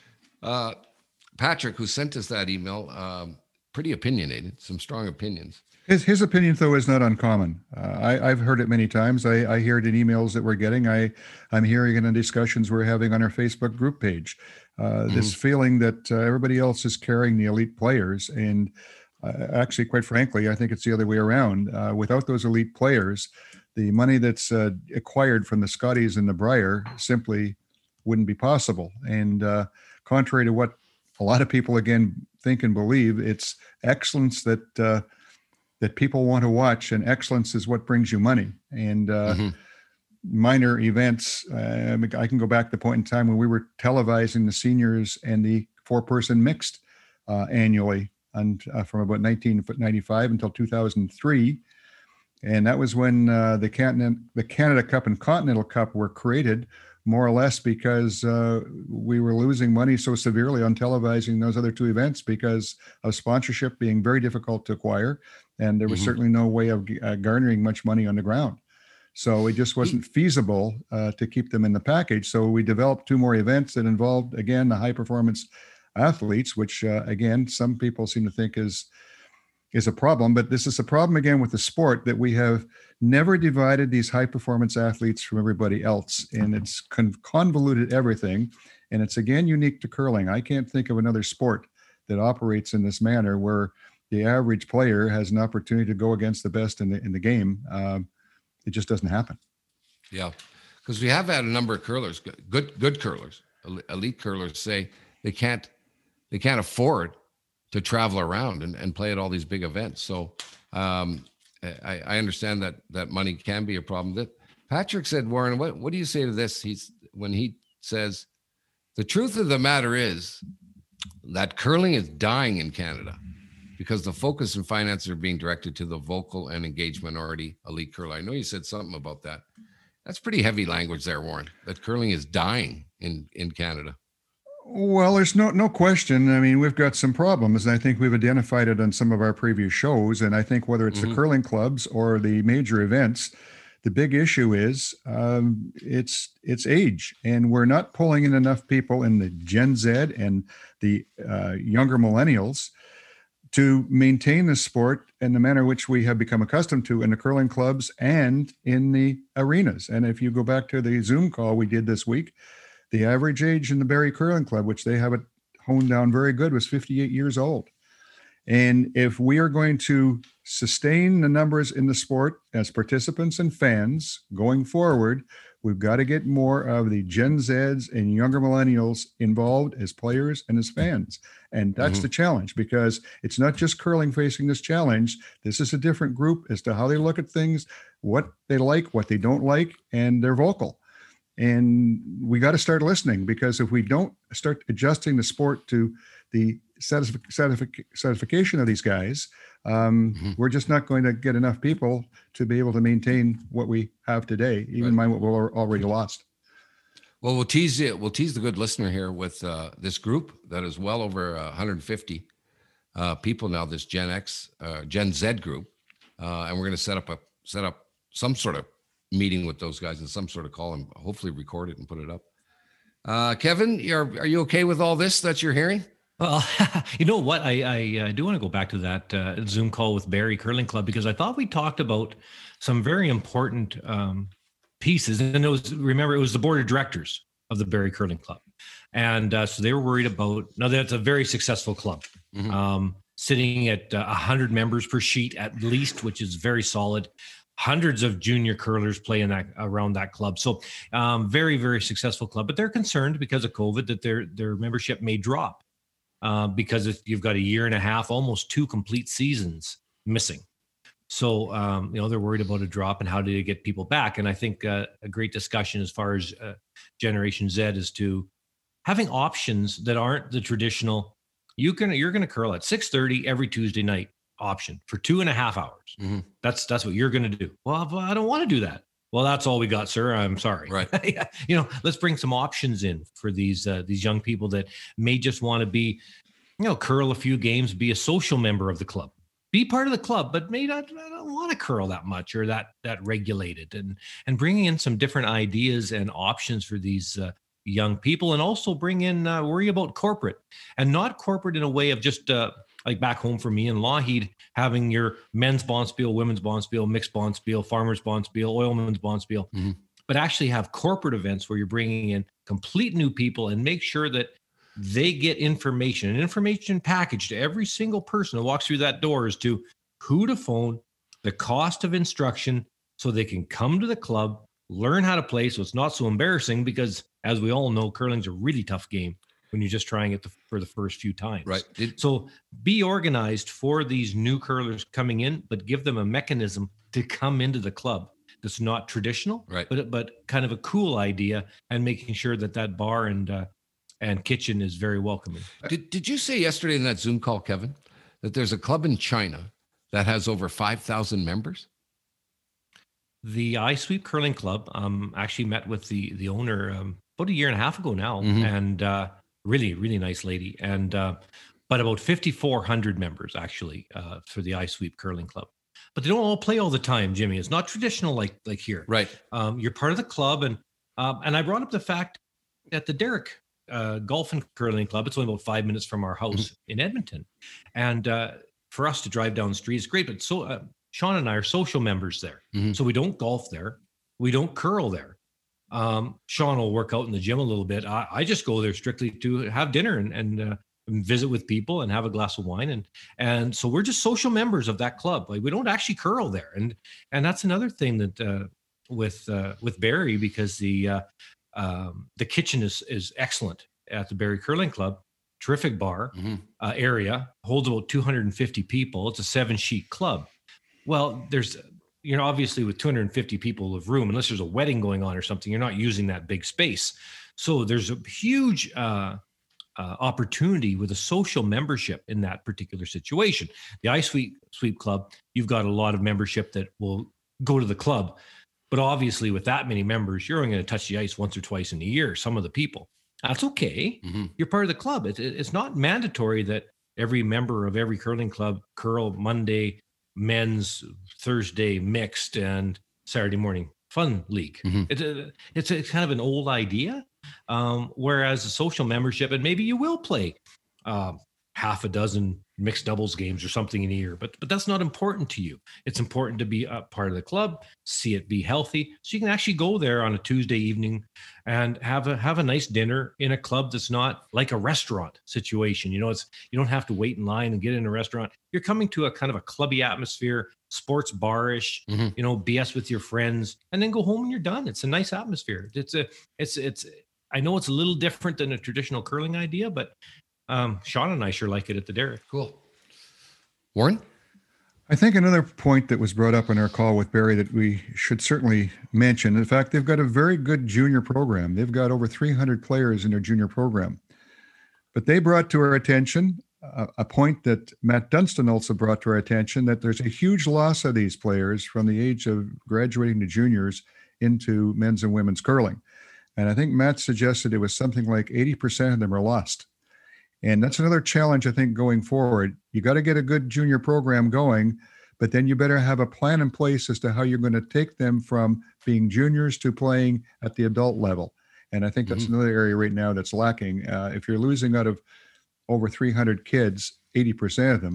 Patrick, who sent us that email, pretty opinionated, some strong opinions. His opinion, though, is not uncommon. I've heard it many times. I hear it in emails that we're getting. I'm hearing it in discussions we're having on our Facebook group page. This feeling that everybody else is carrying the elite players. And actually, quite frankly, I think it's the other way around. Without those elite players, the money that's acquired from the Scotties and the Brier simply wouldn't be possible. And contrary to what a lot of people, again, think and believe, it's excellence that people want to watch, and excellence is what brings you money. And minor events, I can go back to the point in time when we were televising the seniors and the four-person mixed annually, and from about 1995 until 2003. And that was when the Canada Cup and Continental Cup were created, more or less because we were losing money so severely on televising those other two events because of sponsorship being very difficult to acquire. And there was certainly no way of garnering much money on the ground. So it just wasn't feasible to keep them in the package. So we developed two more events that involved, again, the high performance athletes, which again, some people seem to think is a problem. But this is a problem again with the sport, that we have never divided these high performance athletes from everybody else, and it's convoluted everything. And it's again unique to curling. I can't think of another sport that operates in this manner, where the average player has an opportunity to go against the best in the game. It just doesn't happen. Yeah, because we have had a number of curlers, good curlers, elite curlers, say they can't afford to travel around and play at all these big events. So I understand that money can be a problem. That Patrick said, Warren, what do you say to this? When he says, the truth of the matter is that curling is dying in Canada because the focus and finances are being directed to the vocal and engaged minority elite curler. I know you said something about that. That's pretty heavy language there, Warren, that curling is dying in Canada. Well, there's no question. I mean, we've got some problems, and I think we've identified it on some of our previous shows. And I think whether it's the curling clubs or the major events, the big issue is it's age, and we're not pulling in enough people in the Gen Z and the younger millennials to maintain the sport in the manner which we have become accustomed to in the curling clubs and in the arenas. And if you go back to the Zoom call we did this week, the average age in the Barrie Curling Club, which they have it honed down very good, was 58 years old. And if we are going to sustain the numbers in the sport as participants and fans going forward, we've got to get more of the Gen Zs and younger millennials involved as players and as fans. And that's the challenge, because it's not just curling facing this challenge. This is a different group as to how they look at things, what they like, what they don't like, and they're vocal. And we got to start listening, because if we don't start adjusting the sport to the satisfaction of these guys, we're just not going to get enough people to be able to maintain what we have today, even mind what we're already lost. Well, we'll tease the good listener here with this group that is well over 150 people now. This Gen Z group, and we're going to set up some sort of meeting with those guys and some sort of call, and hopefully record it and put it up. Kevin, are you okay with all this that you're hearing? Well, you know what? I do want to go back to that Zoom call with Barrie Curling Club, because I thought we talked about some very important pieces. And it was the board of directors of the Barrie Curling Club. And so they were worried about, now that's a very successful club, sitting at 100 members per sheet at least, which is very solid. Hundreds of junior curlers play around that club. So very, very successful club. But they're concerned because of COVID that their membership may drop. Because if you've got a year and a half, almost 2 complete seasons missing. So, they're worried about a drop and how do they get people back? And I think a great discussion as far as Generation Z is to having options that aren't the traditional, you're going to curl at 6:30 every Tuesday night option for 2.5 hours. That's what you're going to do. Well, I don't want to do that. Well, that's all we got, sir. I'm sorry. Right. Let's bring some options in for these young people that may just want to be, curl a few games, be a social member of the club, be part of the club, but maybe I don't want to curl that much or that regulated, and bringing in some different ideas and options for these young people, and also bring in worry about corporate, and not corporate in a way of just like back home for me in Lougheed, having your men's bonspiel, women's bonspiel, mixed bonspiel, farmers bonspiel, oilman's bonspiel, but actually have corporate events where you're bringing in complete new people and make sure that they get an information package to every single person who walks through that door as to who to phone, the cost of instruction, so they can come to the club, learn how to play, so it's not so embarrassing, because as we all know, curling's a really tough game when you're just trying it for the first few times. Right. So be organized for these new curlers coming in, but give them a mechanism to come into the club that's not traditional, right, but kind of a cool idea, and making sure that bar and kitchen is very welcoming. Did you say yesterday in that Zoom call, Kevin, that there's a club in China that has over 5,000 members? The iSweep Curling Club actually met with the owner about a year and a half ago now, and really, really nice lady. And but about 5,400 members actually for the iSweep Curling Club. But they don't all play all the time, Jimmy. It's not traditional like here. Right. You're part of the club, and I brought up the fact that the Derek golf and curling club. It's only about 5 minutes from our house in Edmonton. And for us to drive down the street is great. But Sean and I are social members there. So we don't golf there. We don't curl there. Sean will work out in the gym a little bit. I just go there strictly to have dinner and visit with people and have a glass of wine. And so we're just social members of that club. Like, we don't actually curl there. And that's another thing that with Barrie, because the kitchen is excellent at the Barrie Curling Club. Terrific bar area, holds about 250 people. It's a 7-sheet club. Well, there's, obviously with 250 people of room, unless there's a wedding going on or something, you're not using that big space. So there's a huge opportunity with a social membership in that particular situation. The Ice Sweep Club, you've got a lot of membership that will go to the club. But obviously with that many members, you're only going to touch the ice once or twice in a year, some of the people. That's okay. You're part of the club. It's not mandatory that every member of every curling club curl Monday, men's, Thursday, mixed, and Saturday morning fun league. It's a kind of an old idea. Whereas a social membership, and maybe you will play half a dozen mixed doubles games or something in a year, but that's not important to you. It's important to be a part of the club, see it be healthy, so you can actually go there on a Tuesday evening and have a nice dinner in a club that's not like a restaurant situation. You don't have to wait in line and get in a restaurant. You're coming to a kind of a clubby atmosphere, sports bar-ish, BS with your friends, and then go home and you're done. It's a nice atmosphere. I know it's a little different than a traditional curling idea, but Sean and I sure like it at the Derrick. Cool. Warren? I think another point that was brought up in our call with Barrie that we should certainly mention, in fact, they've got a very good junior program. They've got over 300 players in their junior program. But they brought to our attention a point that Matt Dunstan also brought to our attention, that there's a huge loss of these players from the age of graduating to juniors into men's and women's curling. And I think Matt suggested it was something like 80% of them are lost. And that's another challenge, I think, going forward. You got to get a good junior program going, but then you better have a plan in place as to how you're going to take them from being juniors to playing at the adult level. And I think that's another area right now that's lacking. If you're losing out of over 300 kids, 80% of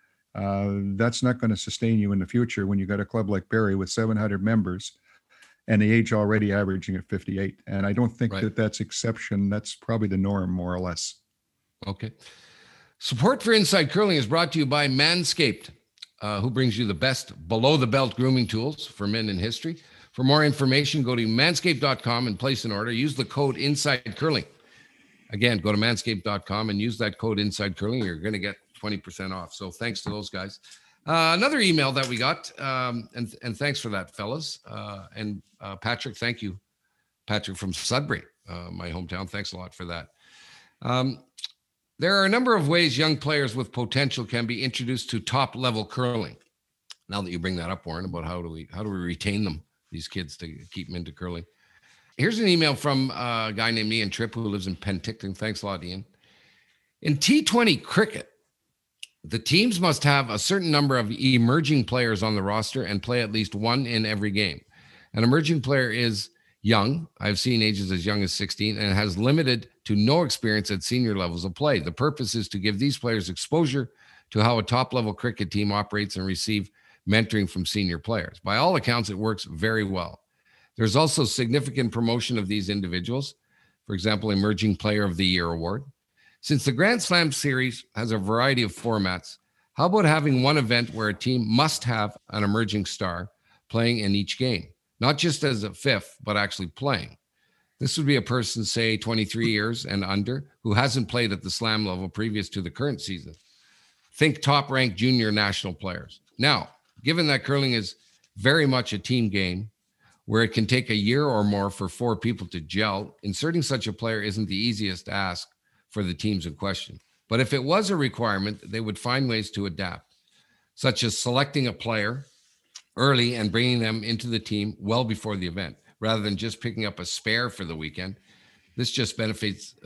them, that's not going to sustain you in the future when you got a club like Barrie with 700 members and the age already averaging at 58. And I don't think that's exception. That's probably the norm, more or less. Okay. Support for Inside Curling is brought to you by Manscaped, who brings you the best below-the-belt grooming tools for men in history. For more information, go to manscaped.com and place an order. Use the code InsideCurling. Again, go to manscaped.com and use that code InsideCurling. You're going to get 20% off. So thanks to those guys. Another email that we got, and thanks for that, fellas. And Patrick, thank you. Patrick from Sudbury, my hometown. Thanks a lot for that. There are a number of ways young players with potential can be introduced to top-level curling. Now that you bring that up, Warren, about how do we retain them, these kids, to keep them into curling. Here's an email from a guy named Ian Tripp, who lives in Penticton. Thanks a lot, Ian. In T20 cricket, the teams must have a certain number of emerging players on the roster and play at least one in every game. An emerging player is young. I've seen ages as young as 16 and has limited to no experience at senior levels of play. The purpose is to give these players exposure to how a top-level cricket team operates and receive mentoring from senior players. By all accounts, it works very well. There's also significant promotion of these individuals. For example, Emerging Player of the Year award. Since the Grand Slam series has a variety of formats, how about having one event where a team must have an emerging star playing in each game? Not just as a fifth, but actually playing. This would be a person, say, 23 years and under, who hasn't played at the slam level previous to the current season. Think top-ranked junior national players. Now, given that curling is very much a team game, where it can take a year or more for 4 people to gel, inserting such a player isn't the easiest ask for the teams in question. But if it was a requirement, they would find ways to adapt, such as selecting a player early and bringing them into the team well before the event, rather than just picking up a spare for the weekend. This just benefits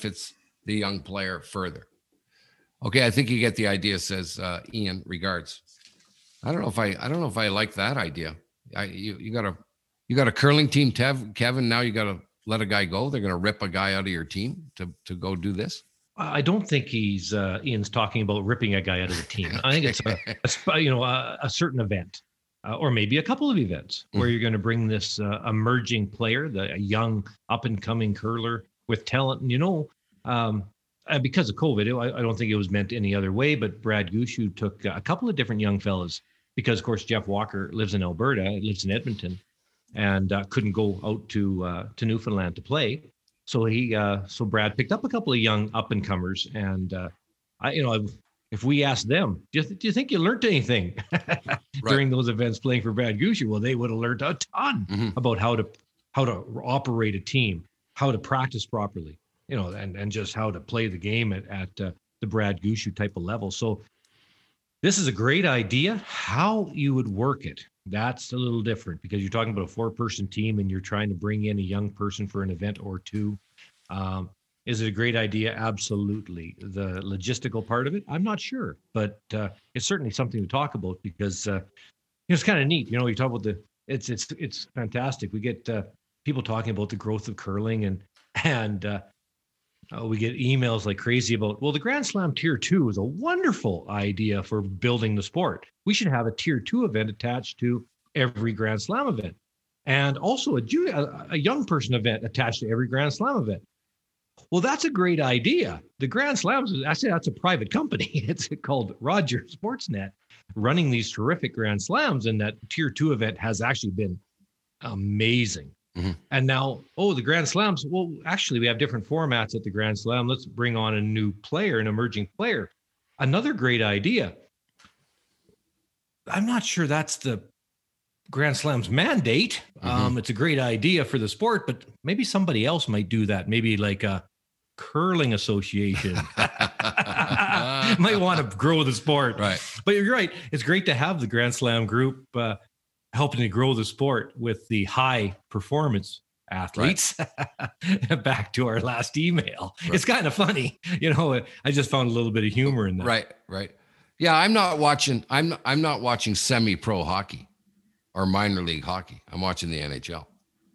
the young player further. Okay, I think you get the idea, says Ian. Regards. I don't know if I like that idea. You got a curling team, Kevin. Now you got a let a guy go? They're going to rip a guy out of your team to go do this? I don't think Ian's talking about ripping a guy out of the team. I think it's a certain event, or maybe a couple of events where you're going to bring this emerging player, a young up and coming curler with talent. And because of COVID, I don't think it was meant any other way. But Brad Gushue took a couple of different young fellas because, of course, Jeff Walker lives in Alberta, lives in Edmonton, and couldn't go out to Newfoundland to play. So so Brad picked up a couple of young up and comers, and if we asked them, do you think you learned anything during those events playing for Brad Gushue? Well, they would have learned a ton about how to operate a team, how to practice properly, and just how to play the game at the Brad Gushue type of level. So this is a great idea. How you would work it, that's a little different because you're talking about a 4-person team and you're trying to bring in a young person for an event or two. Is it a great idea? Absolutely. The logistical part of it, I'm not sure, but it's certainly something to talk about because it's kind of neat. You talk about it's fantastic. We get people talking about the growth of curling and we get emails like crazy about, well, the Grand Slam Tier 2 is a wonderful idea for building the sport. We should have a Tier 2 event attached to every Grand Slam event. And also a young person event attached to every Grand Slam event. Well, that's a great idea. The Grand Slams, I say that's a private company. It's called Rogers Sportsnet running these terrific Grand Slams. And that Tier 2 event has actually been amazing. Mm-hmm. And now, the Grand Slams. Well, actually, we have different formats at the Grand Slam. Let's bring on a new player, an emerging player. Another great idea. I'm not sure that's the Grand Slam's mandate. It's a great idea for the sport, but maybe somebody else might do that. Maybe like a curling association might want to grow the sport. Right. But you're right. It's great to have the Grand Slam group helping to grow the sport with the high performance athletes. Right. Back to our last email. Right. It's kind of funny. I just found a little bit of humor in that. Right. Yeah, I'm not watching semi-pro hockey or minor league hockey. I'm watching the NHL.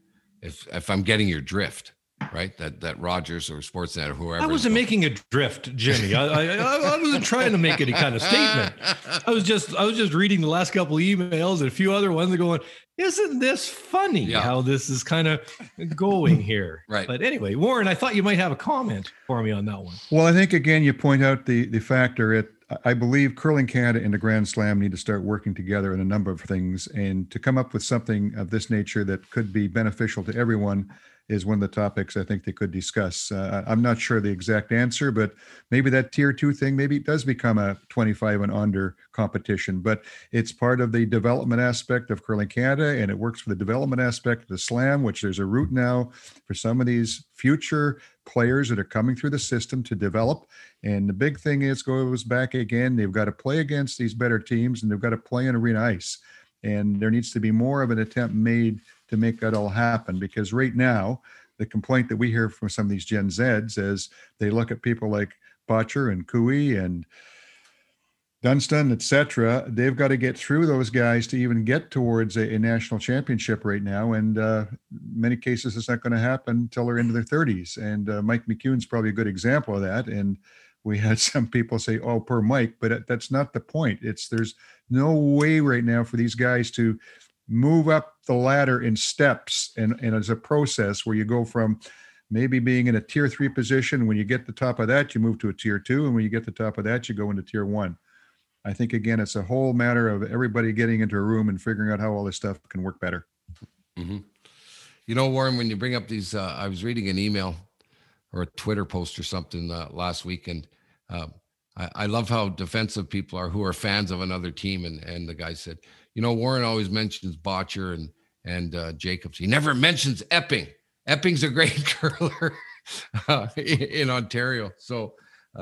If I'm getting your drift, right? That Rogers or Sportsnet or whoever. I wasn't making a drift, Jimmy. I wasn't trying to make any kind of statement. I was just reading the last couple of emails and a few other ones and going, isn't this funny how this is kind of going here? Right. But anyway, Warren, I thought you might have a comment for me on that one. Well, I think, again, you point out the factor. I believe Curling Canada and the Grand Slam need to start working together in a number of things, and to come up with something of this nature that could be beneficial to everyone is one of the topics I think they could discuss. I'm not sure the exact answer, but maybe that Tier 2 thing, maybe it does become a 25 and under competition, but it's part of the development aspect of Curling Canada, and it works for the development aspect of the Slam, which there's a route now for some of these future players that are coming through the system to develop. And the big thing goes back again, they've got to play against these better teams, and they've got to play on arena ice. And there needs to be more of an attempt made to make that all happen, because right now, the complaint that we hear from some of these Gen Zs is they look at people like Botcher and Cooey and Dunstan, et cetera. They've got to get through those guys to even get towards a national championship right now. And many cases, it's not going to happen until they're into their 30s. And Mike McEwen's probably a good example of that. And we had some people say, oh, poor Mike, but that's not the point. There's no way right now for these guys to move up the ladder in steps and as a process where you go from maybe being in a Tier 3 position. When you get the top of that, you move to a Tier 2. And when you get the top of that, you go into Tier 1. I think, again, it's a whole matter of everybody getting into a room and figuring out how all this stuff can work better. Mm-hmm. Warren, when you bring up these, I was reading an email or a Twitter post or something last week, and I love how defensive people are who are fans of another team. And the guy said, Warren always mentions Botcher and Jacobs. He never mentions Epping. Epping's a great curler in Ontario. So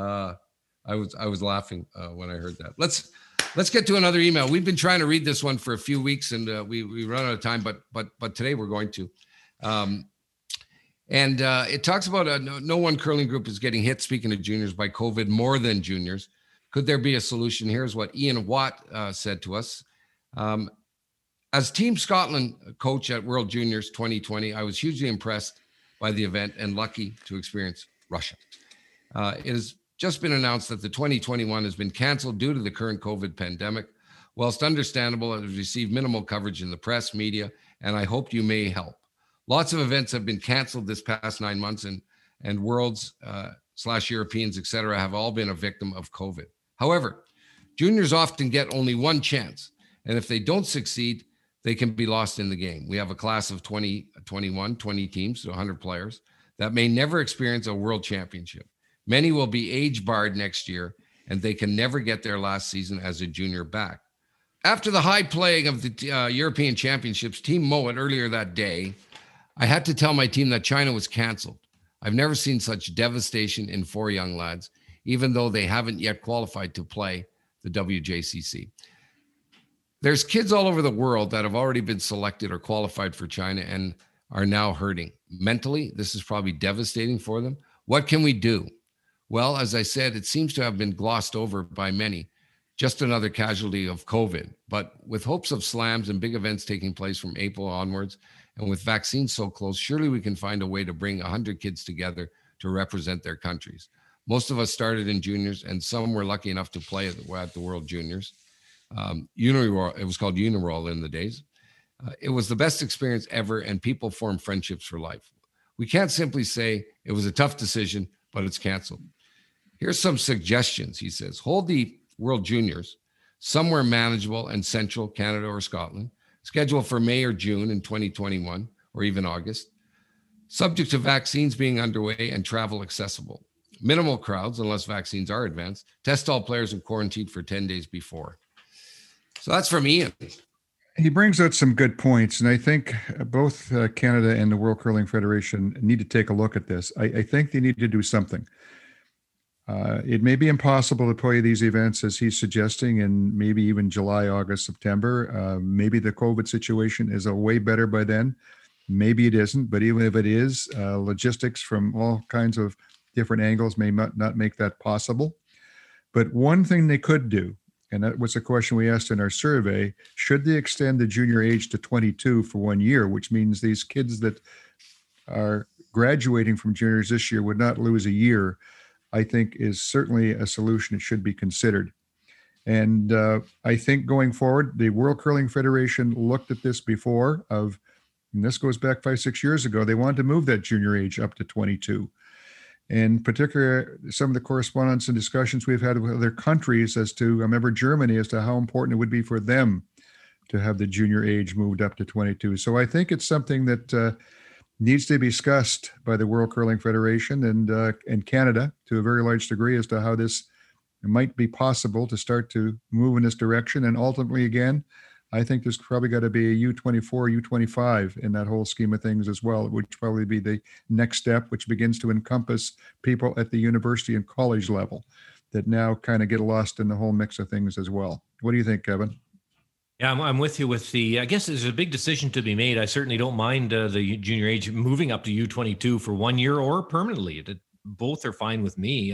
I was laughing when I heard that. Let's get to another email. We've been trying to read this one for a few weeks, and we run out of time, but today we're going to. And it talks about no one curling group is getting hit, speaking of juniors, by COVID more than juniors. Could there be a solution? Here's what Ian Watt said to us. As Team Scotland coach at World Juniors 2020, I was hugely impressed by the event and lucky to experience Russia. It has just been announced that the 2021 has been canceled due to the current COVID pandemic. Whilst understandable, it has received minimal coverage in the press, media, and I hope you may help. Lots of events have been canceled this past 9 months, and worlds / Europeans, etc., have all been a victim of COVID. However, juniors often get only one chance, and if they don't succeed, they can be lost in the game. We have a class of 20 teams, so 100 players, that may never experience a world championship. Many will be age barred next year, and they can never get their last season as a junior back. After the high playing of the European Championships, Team Mowat earlier that day, I had to tell my team that China was canceled. I've never seen such devastation in 4 young lads, even though they haven't yet qualified to play the WJCC. There's kids all over the world that have already been selected or qualified for China and are now hurting. Mentally, this is probably devastating for them. What can we do? Well, as I said, it seems to have been glossed over by many. Just another casualty of COVID. But with hopes of slams and big events taking place from April onwards, and with vaccines so close, surely we can find a way to bring 100 kids together to represent their countries. Most of us started in juniors, and some were lucky enough to play at the World Juniors. It was called Uniroll in the days. It was the best experience ever, and people formed friendships for life. We can't simply say it was a tough decision, but it's canceled. Here's some suggestions, he says. Hold the World Juniors somewhere manageable in central Canada or Scotland, scheduled for May or June in 2021, or even August, subject to vaccines being underway and travel accessible. Minimal crowds, unless vaccines are advanced. Test all players and quarantine for 10 days before. So that's from Ian. He brings out some good points, and I think both Canada and the World Curling Federation need to take a look at this. I think they need to do something. It may be impossible to play these events as he's suggesting in maybe even July, August, September. Maybe the COVID situation is way better by then. Maybe it isn't, but even if it is, logistics from all kinds of different angles may not make that possible. But one thing they could do, and that was a question we asked in our survey, should they extend the junior age to 22 for 1 year, which means these kids that are graduating from juniors this year would not lose a year, I think is certainly a solution that should be considered. And I think going forward, the World Curling Federation looked at this before and this goes back 5-6 years ago, they wanted to move that junior age up to 22. In particular, some of the correspondence and discussions we've had with other countries I remember Germany, as to how important it would be for them to have the junior age moved up to 22. So I think it's something that needs to be discussed by the World Curling Federation and Canada to a very large degree as to how this might be possible to start to move in this direction. And ultimately, again, I think there's probably got to be a U24, U25 in that whole scheme of things as well, which probably be the next step, which begins to encompass people at the university and college level that now kind of get lost in the whole mix of things as well. What do you think, Kevin? Yeah, I'm with you with I guess there's a big decision to be made. I certainly don't mind the junior age moving up to U22 for 1 year or permanently. Both are fine with me.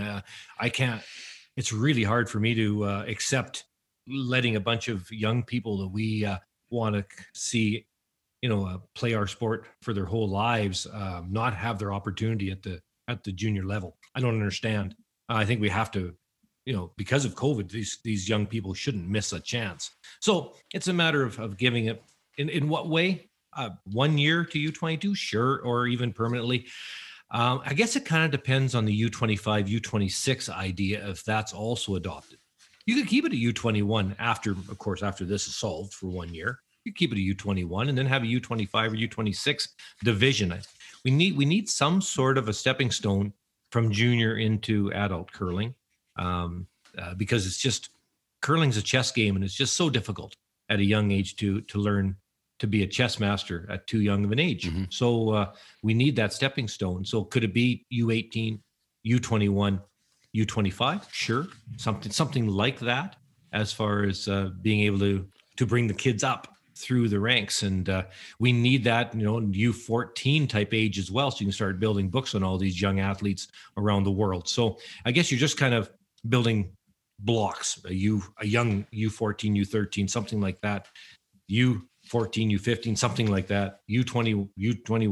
It's really hard for me to accept letting a bunch of young people that we want to see, play our sport for their whole lives, not have their opportunity at the junior level. I don't understand. I think we have to, because of COVID, these young people shouldn't miss a chance. So it's a matter of giving it in what way? 1 year to U22, sure, or even permanently. I guess it kind of depends on the U25, U26 idea if that's also adopted. You could keep it at U21 after this is solved for 1 year. You keep it at U21 and then have a U25 or U26 division. We need some sort of a stepping stone from junior into adult curling, because it's just curling's a chess game and it's just so difficult at a young age to learn to be a chess master at too young of an age. Mm-hmm. So we need that stepping stone. So could it be U18, U21? U25, sure, something like that, as far as being able to bring the kids up through the ranks, and we need that, U14 type age as well, so you can start building books on all these young athletes around the world. So I guess you're just kind of building blocks, a young U14, U13, something like that, U14, U15, something like that, U20, U21,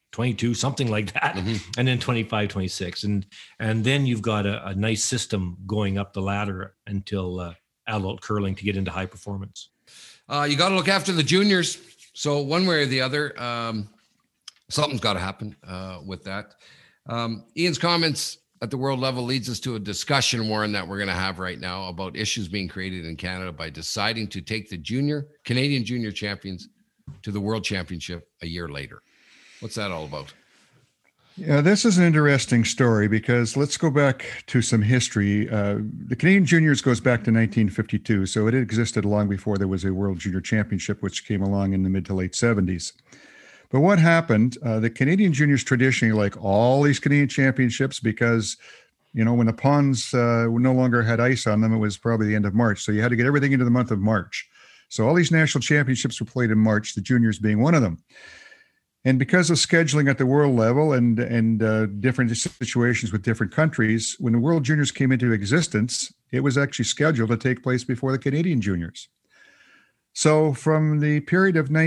22, something like that, and then 25, 26. And then you've got a nice system going up the ladder until adult curling to get into high performance. You got to look after the juniors. So one way or the other, something's got to happen with that. Ian's comments at the world level leads us to a discussion, Warren, that we're going to have right now about issues being created in Canada by deciding to take the Canadian junior champions to the World Championship a year later. What's that all about? Yeah, this is an interesting story because let's go back to some history. The Canadian Juniors goes back to 1952, so it existed long before there was a World Junior Championship, which came along in the mid to late 70s. But what happened, the Canadian Juniors traditionally, like all these Canadian championships, because, when the ponds no longer had ice on them, it was probably the end of March. So you had to get everything into the month of March. So all these national championships were played in March, the juniors being one of them. And because of scheduling at the world level and different situations with different countries, when the World Juniors came into existence, it was actually scheduled to take place before the Canadian Juniors. So from the period of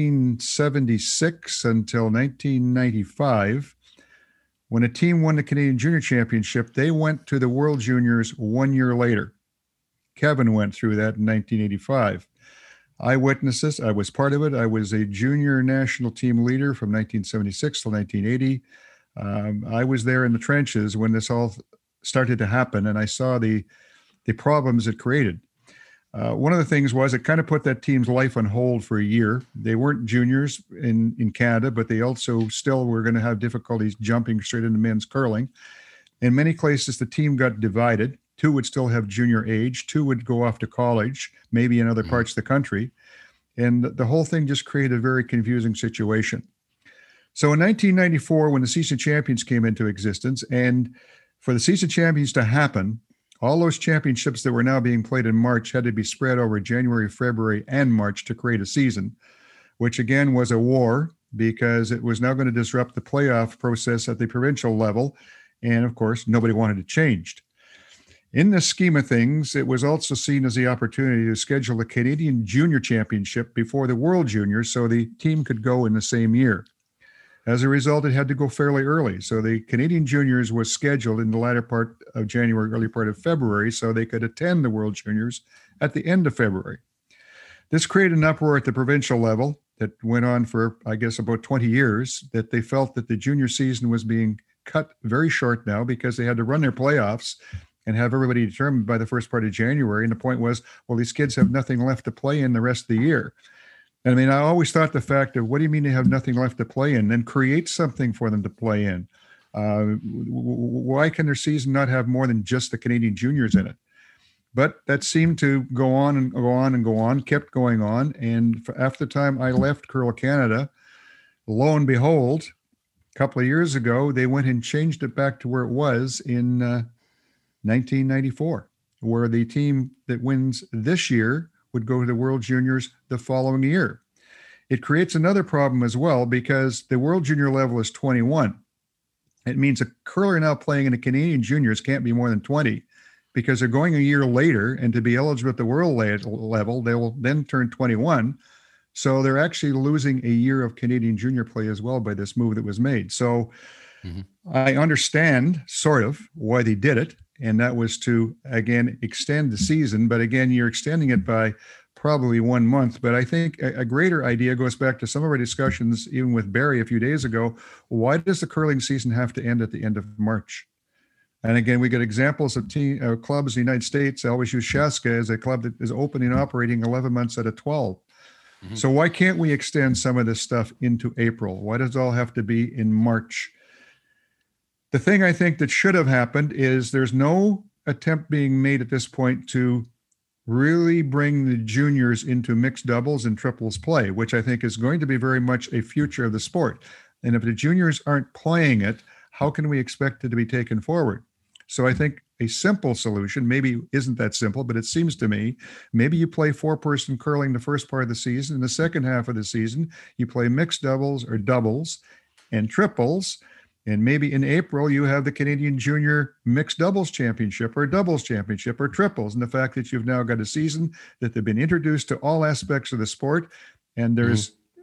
1976 until 1995, when a team won the Canadian Junior Championship, they went to the World Juniors 1 year later. Kevin went through that in 1985. I witnessed this. I was part of it. I was a junior national team leader from 1976 to 1980. I was there in the trenches when this all started to happen, and I saw the problems it created. One of the things was it kind of put that team's life on hold for a year. They weren't juniors in Canada, but they also still were going to have difficulties jumping straight into men's curling. In many places, the team got divided. 2 would still have junior age. 2 would go off to college, maybe in other parts of the country. And the whole thing just created a very confusing situation. So in 1994, when the season champions came into existence, and for the season champions to happen, all those championships that were now being played in March had to be spread over January, February, and March to create a season, which again was a war because it was now going to disrupt the playoff process at the provincial level. And of course, nobody wanted it changed. In this scheme of things, it was also seen as the opportunity to schedule a Canadian Junior Championship before the World Juniors so the team could go in the same year. As a result, it had to go fairly early. So the Canadian Juniors was scheduled in the latter part of January, early part of February, so they could attend the World Juniors at the end of February. This created an uproar at the provincial level that went on for, I guess, about 20 years, that they felt that the junior season was being cut very short now because they had to run their playoffs and have everybody determined by the first part of January. And the point was, well, these kids have nothing left to play in the rest of the year. And I mean, I always thought the fact of what do you mean they have nothing left to play in? Then create something for them to play in. Why can their season not have more than just the Canadian Juniors in it? But that seemed to go on and go on and go on, kept going on. And after the time I left Curl Canada, lo and behold, a couple of years ago, they went and changed it back to where it was in 1994, where the team that wins this year would go to the World Juniors the following year. It creates another problem as well because the World Junior level is 21. It means a curler now playing in the Canadian Juniors can't be more than 20 because they're going a year later, and to be eligible at the world level, they will then turn 21. So they're actually losing a year of Canadian Junior play as well by this move that was made. So I understand sort of why they did it. And that was to, again, extend the season. But again, you're extending it by probably 1 month. But I think a greater idea goes back to some of our discussions, even with Barry a few days ago. Why does the curling season have to end at the end of March? And again, we get examples of clubs in the United States. I always use Shaska as a club that is open and operating 11 months out of 12. So why can't we extend some of this stuff into April? Why does it all have to be in March? The thing I think that should have happened is there's no attempt being made at this point to really bring the juniors into mixed doubles and triples play, which I think is going to be very much a future of the sport. And if the juniors aren't playing it, how can we expect it to be taken forward? So I think a simple solution, maybe isn't that simple, but it seems to me, maybe you play 4-person curling the first part of the season. In the second half of the season, you play mixed doubles or doubles and triples. And maybe in April, you have the Canadian Junior Mixed Doubles Championship or Doubles Championship or Triples. And the fact that you've now got a season that they've been introduced to all aspects of the sport, and there's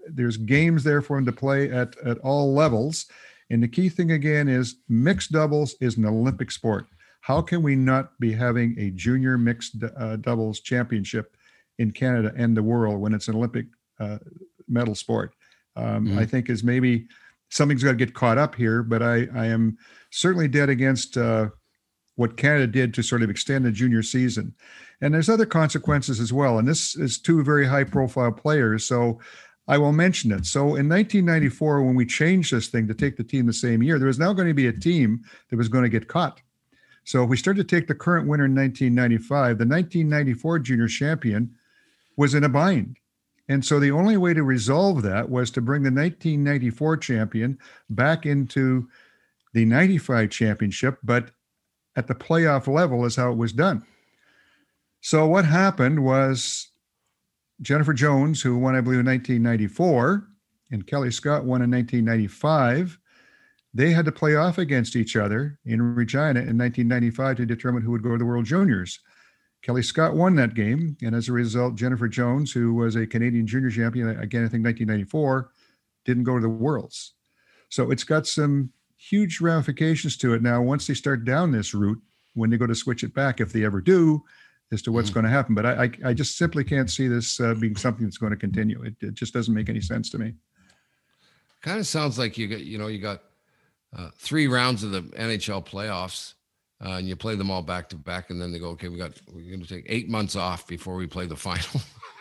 there's games there for them to play at all levels. And the key thing again is mixed doubles is an Olympic sport. How can we not be having a junior mixed doubles championship in Canada and the world when it's an Olympic medal sport? I think is maybe something's got to get caught up here, but I am certainly dead against what Canada did to sort of extend the junior season. And there's other consequences as well. And this is two very high profile players. So I will mention it. So in 1994, when we changed this thing to take the team the same year, there was now going to be a team that was going to get cut. So if we start to take the current winner in 1995, the 1994 junior champion was in a bind. And so the only way to resolve that was to bring the 1994 champion back into the 95 championship, but at the playoff level is how it was done. So what happened was Jennifer Jones, who won, I believe, in 1994, and Kelly Scott won in 1995. They had to play off against each other in Regina in 1995 to determine who would go to the World Juniors. Kelly Scott won that game, and as a result, Jennifer Jones, who was a Canadian junior champion, again, I think 1994, didn't go to the Worlds. So it's got some huge ramifications to it now once they start down this route, when they go to switch it back, if they ever do, as to what's going to happen. But I just simply can't see this being something that's going to continue. It just doesn't make any sense to me. Kind of sounds like you got 3 rounds of the NHL playoffs, and you play them all back to back, and then they go, okay, we're going to take 8 months off before we play the final.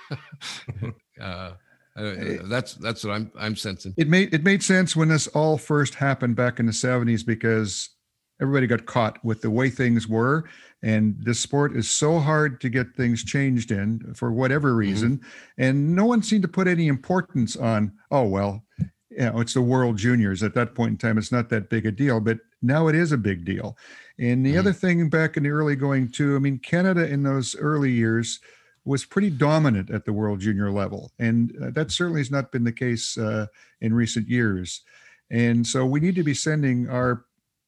That's what I'm sensing. It made sense when this all first happened back in the 70s, because everybody got caught with the way things were. And this sport is so hard to get things changed in for whatever reason. Mm-hmm. And no one seemed to put any importance on, oh, well, it's the World Juniors. At that point in time, it's not that big a deal, but now it is a big deal. And the other thing back in the early going too, I mean, Canada in those early years was pretty dominant at the World Junior level. And that certainly has not been the case in recent years. And so we need to be putting our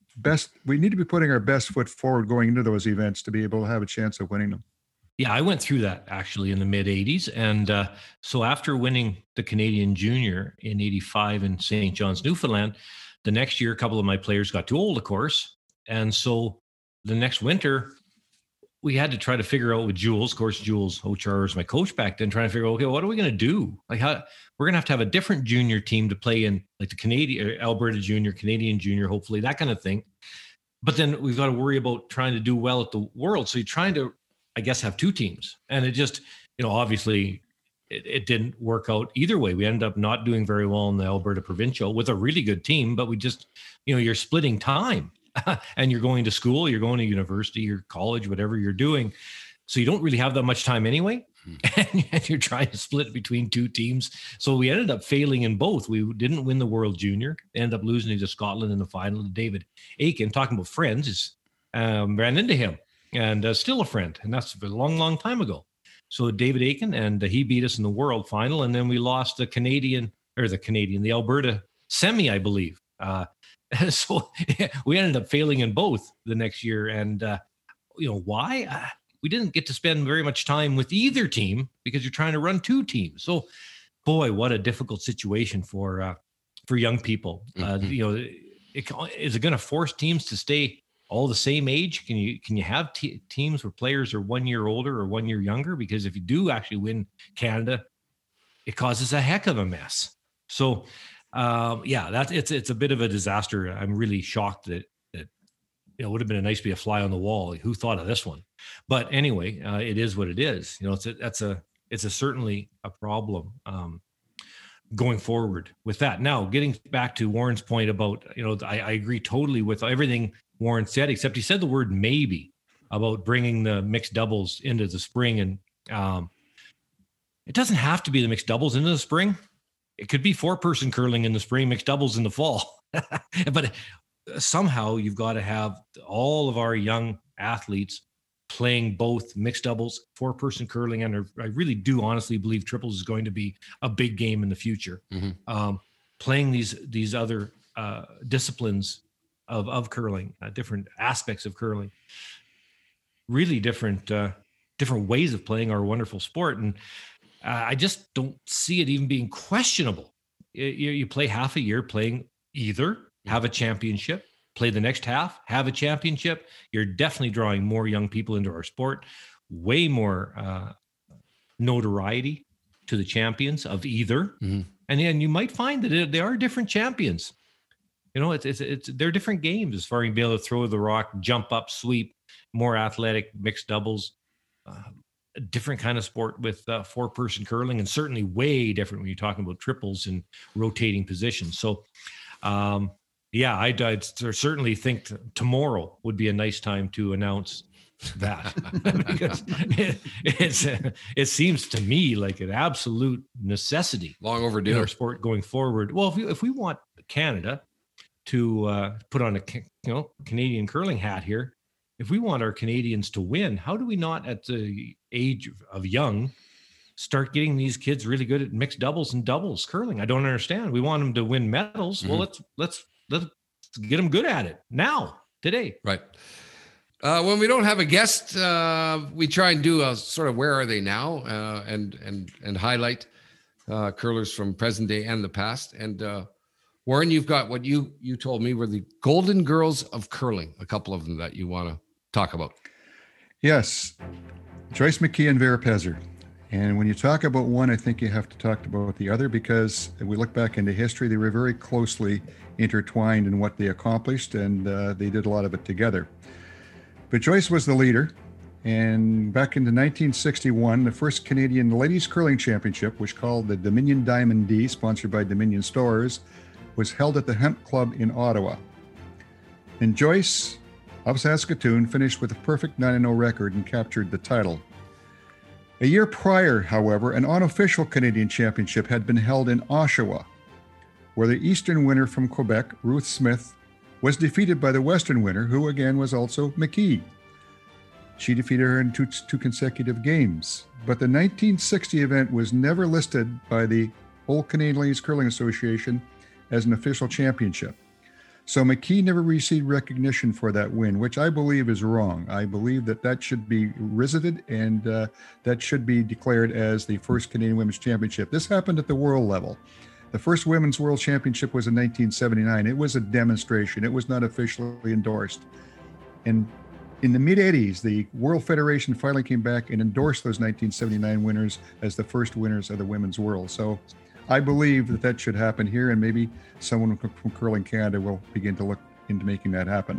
best foot forward going into those events to be able to have a chance of winning them. Yeah, I went through that actually in the mid 80s. And so after winning the Canadian Junior in 85 in St. John's, Newfoundland, the next year, a couple of my players got too old, of course. And so the next winter, we had to try to figure out with Jules, of course, Jules Ochar was my coach back then, trying to figure out, okay, what are we going to do? Like, how we're going to have a different junior team to play in, like the Canadian, Alberta Junior, Canadian Junior, hopefully, that kind of thing. But then we've got to worry about trying to do well at the World. So you're trying to, I guess, have 2 teams. And it just, obviously it didn't work out either way. We ended up not doing very well in the Alberta Provincial with a really good team, but we just, you're splitting time and you're going to school, you're going to university or college, whatever you're doing. So you don't really have that much time anyway. And you're trying to split between 2 teams. So we ended up failing in both. We didn't win the World Junior, ended up losing to Scotland in the final. David Aiken, talking about friends, ran into him and still a friend. And that's a long, long time ago. So David Aiken, and he beat us in the World final. And then we lost the Alberta semi, I believe. So we ended up failing in both the next year. And, why? We didn't get to spend very much time with either team because you're trying to run 2 teams. So, boy, what a difficult situation for young people. Is it going to force teams to stay all the same age? Can you have teams where players are 1 year older or 1 year younger? Because if you do actually win Canada, it causes a heck of a mess. So, it's a bit of a disaster. I'm really shocked that it would have been nice to be a fly on the wall. Like, who thought of this one? But anyway, it is what it is. It's certainly a problem going forward with that. Now, getting back to Warren's point about, I agree totally with everything Warren said, except he said the word maybe about bringing the mixed doubles into the spring. And it doesn't have to be the mixed doubles into the spring. It could be 4-person curling in the spring, mixed doubles in the fall. But somehow you've got to have all of our young athletes playing both mixed doubles, 4-person curling, and I really do honestly believe triples is going to be a big game in the future. Mm-hmm. Playing these other disciplines of curling, different aspects of curling, really different ways of playing our wonderful sport. And I just don't see it even being questionable. You play half a year playing either, have a championship, play the next half, have a championship. You're definitely drawing more young people into our sport, way more notoriety to the champions of either. Mm-hmm. And then you might find that they are different champions. You know, they're different games as far as being able to throw the rock, jump up, sweep, more athletic, mixed doubles, a different kind of sport with 4-person curling, and certainly way different when you're talking about triples and rotating positions. So, I'd certainly think tomorrow would be a nice time to announce that because it seems to me like an absolute necessity, long overdue, in our sport going forward. Well, if we want Canada to put on a Canadian curling hat here, if we want our Canadians to win, how do we not at the age of young start getting these kids really good at mixed doubles and doubles curling? I don't understand. We want them to win medals. Mm-hmm. Well, let's get them good at it now, today. Right. When we don't have a guest, we try and do a sort of where are they now, and highlight curlers from present day and the past. And Warren, you've got what you told me were the Golden Girls of Curling, a couple of them that you want to talk about. Yes, Joyce McKee and Vera Pezer. And when you talk about one, I think you have to talk about the other, because if we look back into history, they were very closely intertwined in what they accomplished, and they did a lot of it together. But Joyce was the leader, and back in 1961, the first Canadian Ladies Curling Championship, which called the Dominion Diamond D, sponsored by Dominion Stores, was held at the Hemp Club in Ottawa. And Joyce of Saskatoon finished with a perfect 9-0 record and captured the title. A year prior, however, an unofficial Canadian championship had been held in Oshawa, where the Eastern winner from Quebec, Ruth Smith, was defeated by the Western winner, who again was also McKee. She defeated her in two consecutive games. But the 1960 event was never listed by the Old Canadian Ladies Curling Association as an official championship. So McKee never received recognition for that win, which I believe is wrong. I believe that should be revisited, and that should be declared as the first Canadian Women's Championship. This happened at the world level. The first Women's World Championship was in 1979. It was a demonstration. It was not officially endorsed. And in the mid-'80s, the World Federation finally came back and endorsed those 1979 winners as the first winners of the Women's World. So I believe that should happen here, and maybe someone from Curling Canada will begin to look into making that happen.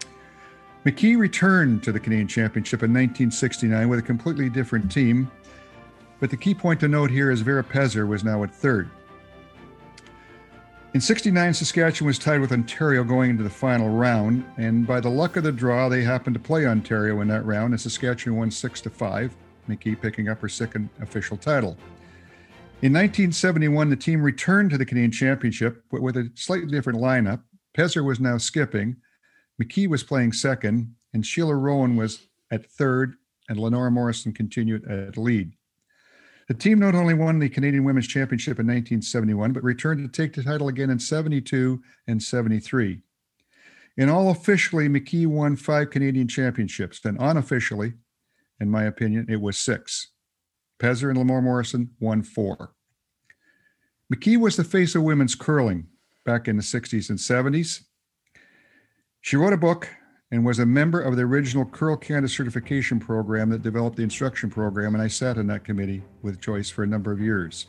McKee returned to the Canadian Championship in 1969 with a completely different team, but the key point to note here is Vera Pezer was now at third. In 1969, Saskatchewan was tied with Ontario going into the final round, and by the luck of the draw, they happened to play Ontario in that round, and Saskatchewan won 6-5, McKee picking up her second official title. In 1971, the team returned to the Canadian Championship, but with a slightly different lineup. Pezer was now skipping, McKee was playing second, and Sheila Rowan was at third, and Lenora Morrison continued at lead. The team not only won the Canadian Women's Championship in 1971, but returned to take the title again in 72 and 73. In all, officially, McKee won 5 Canadian championships. Then unofficially, in my opinion, it was 6. Pezer and Lenora Morrison won 4. McKee was the face of women's curling back in the 60s and 70s. She wrote a book and was a member of the original Curl Canada certification program that developed the instruction program, and I sat in that committee with Joyce for a number of years.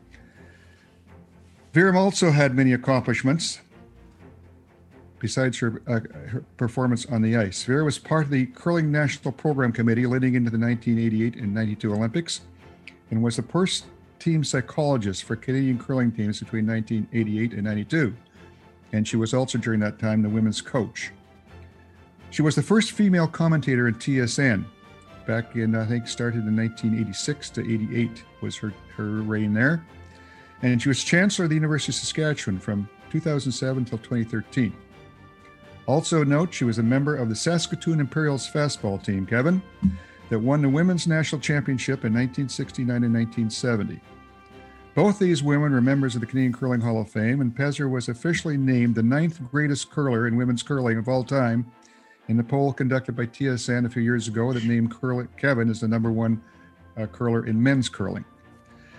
Vera also had many accomplishments besides her performance on the ice. Vera was part of the Curling National Program Committee leading into the 1988 and 92 Olympics, and was the first team psychologist for Canadian curling teams between 1988 and 92. And she was also, during that time, the women's coach. She was the first female commentator in TSN back in, I think, started in 1986 to 88 was her reign there. And she was Chancellor of the University of Saskatchewan from 2007 until 2013. Also note, she was a member of the Saskatoon Imperials fastball team, Kevin, that won the Women's National Championship in 1969 and 1970. Both these women were members of the Canadian Curling Hall of Fame, and Pezer was officially named the 9th greatest curler in women's curling of all time in the poll conducted by TSN a few years ago that named Kevin as the number 1 curler in men's curling.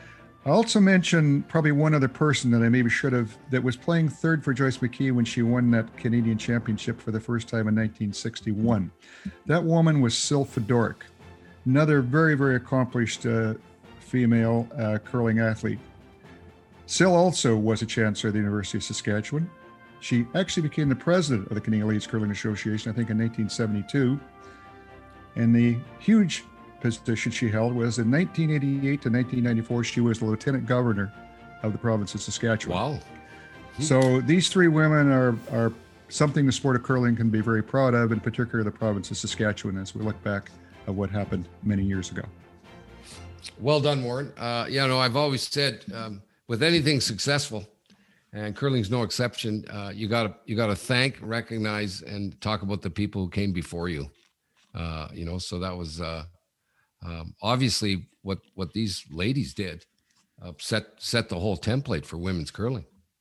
I'll also mention probably one other person that I maybe should have, that was playing third for Joyce McKee when she won that Canadian championship for the first time in 1961. That woman was Syl Fedorik, another very, very accomplished female curling athlete. Syl also was a chancellor at the University of Saskatchewan. She actually became the president of the Canadian Ladies Curling Association, I think in 1972. And the huge position she held was in 1988 to 1994, she was the lieutenant governor of the province of Saskatchewan. Wow. So these three women are something the sport of curling can be very proud of, in particular the province of Saskatchewan, as we look back at what happened many years ago. Well done, Warren. I've always said with anything successful, and curling's no exception, you gotta thank, recognize, and talk about the people who came before you. So that was obviously what these ladies did set the whole template for women's curling.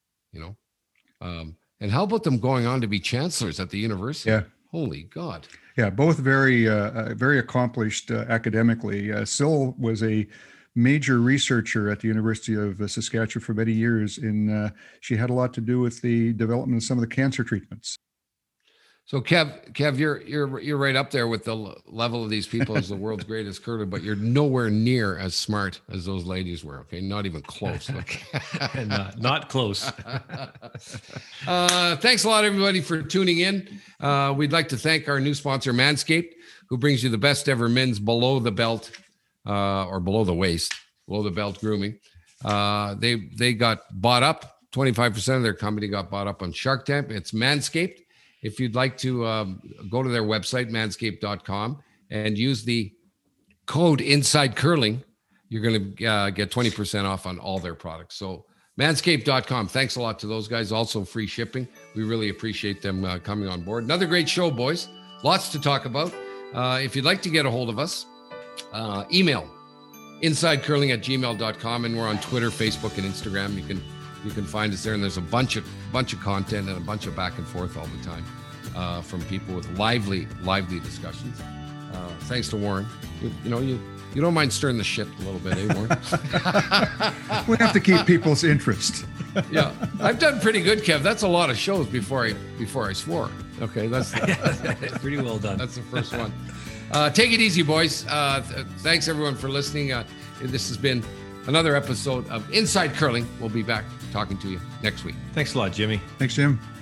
And how about them going on to be chancellors at the university? Yeah. Holy God. Yeah, both very accomplished academically. Syl was a major researcher at the University of Saskatchewan for many years, and she had a lot to do with the development of some of the cancer treatments. So Kev, you're right up there with the level of these people as the world's greatest curler, but you're nowhere near as smart as those ladies were. Okay, not even close. Not close. Thanks a lot, everybody, for tuning in. We'd like to thank our new sponsor, Manscaped, who brings you the best ever men's below the belt or below the waist, below the belt grooming. They got bought up. 25% of their company got bought up on Shark Tank. It's Manscaped. If you'd like to go to their website, manscaped.com, and use the code InsideCurling, you're going to get 20% off on all their products. So manscaped.com. Thanks a lot to those guys. Also free shipping. We really appreciate them coming on board. Another great show, boys. Lots to talk about. If you'd like to get a hold of us, email insidecurling@gmail.com, and we're on Twitter, Facebook, and Instagram. You can find us there, and there's a bunch of content and a bunch of back and forth all the time from people with lively discussions. Thanks to Warren. You don't mind stirring the shit a little bit, eh, Warren? We have to keep people's interest. Yeah, I've done pretty good, Kev. That's a lot of shows before I swore. Okay, that's pretty well done. That's the first one. Take it easy, boys. Thanks everyone for listening. This has been another episode of Inside Curling. We'll be back talking to you next week. Thanks a lot, Jimmy. Thanks, Jim.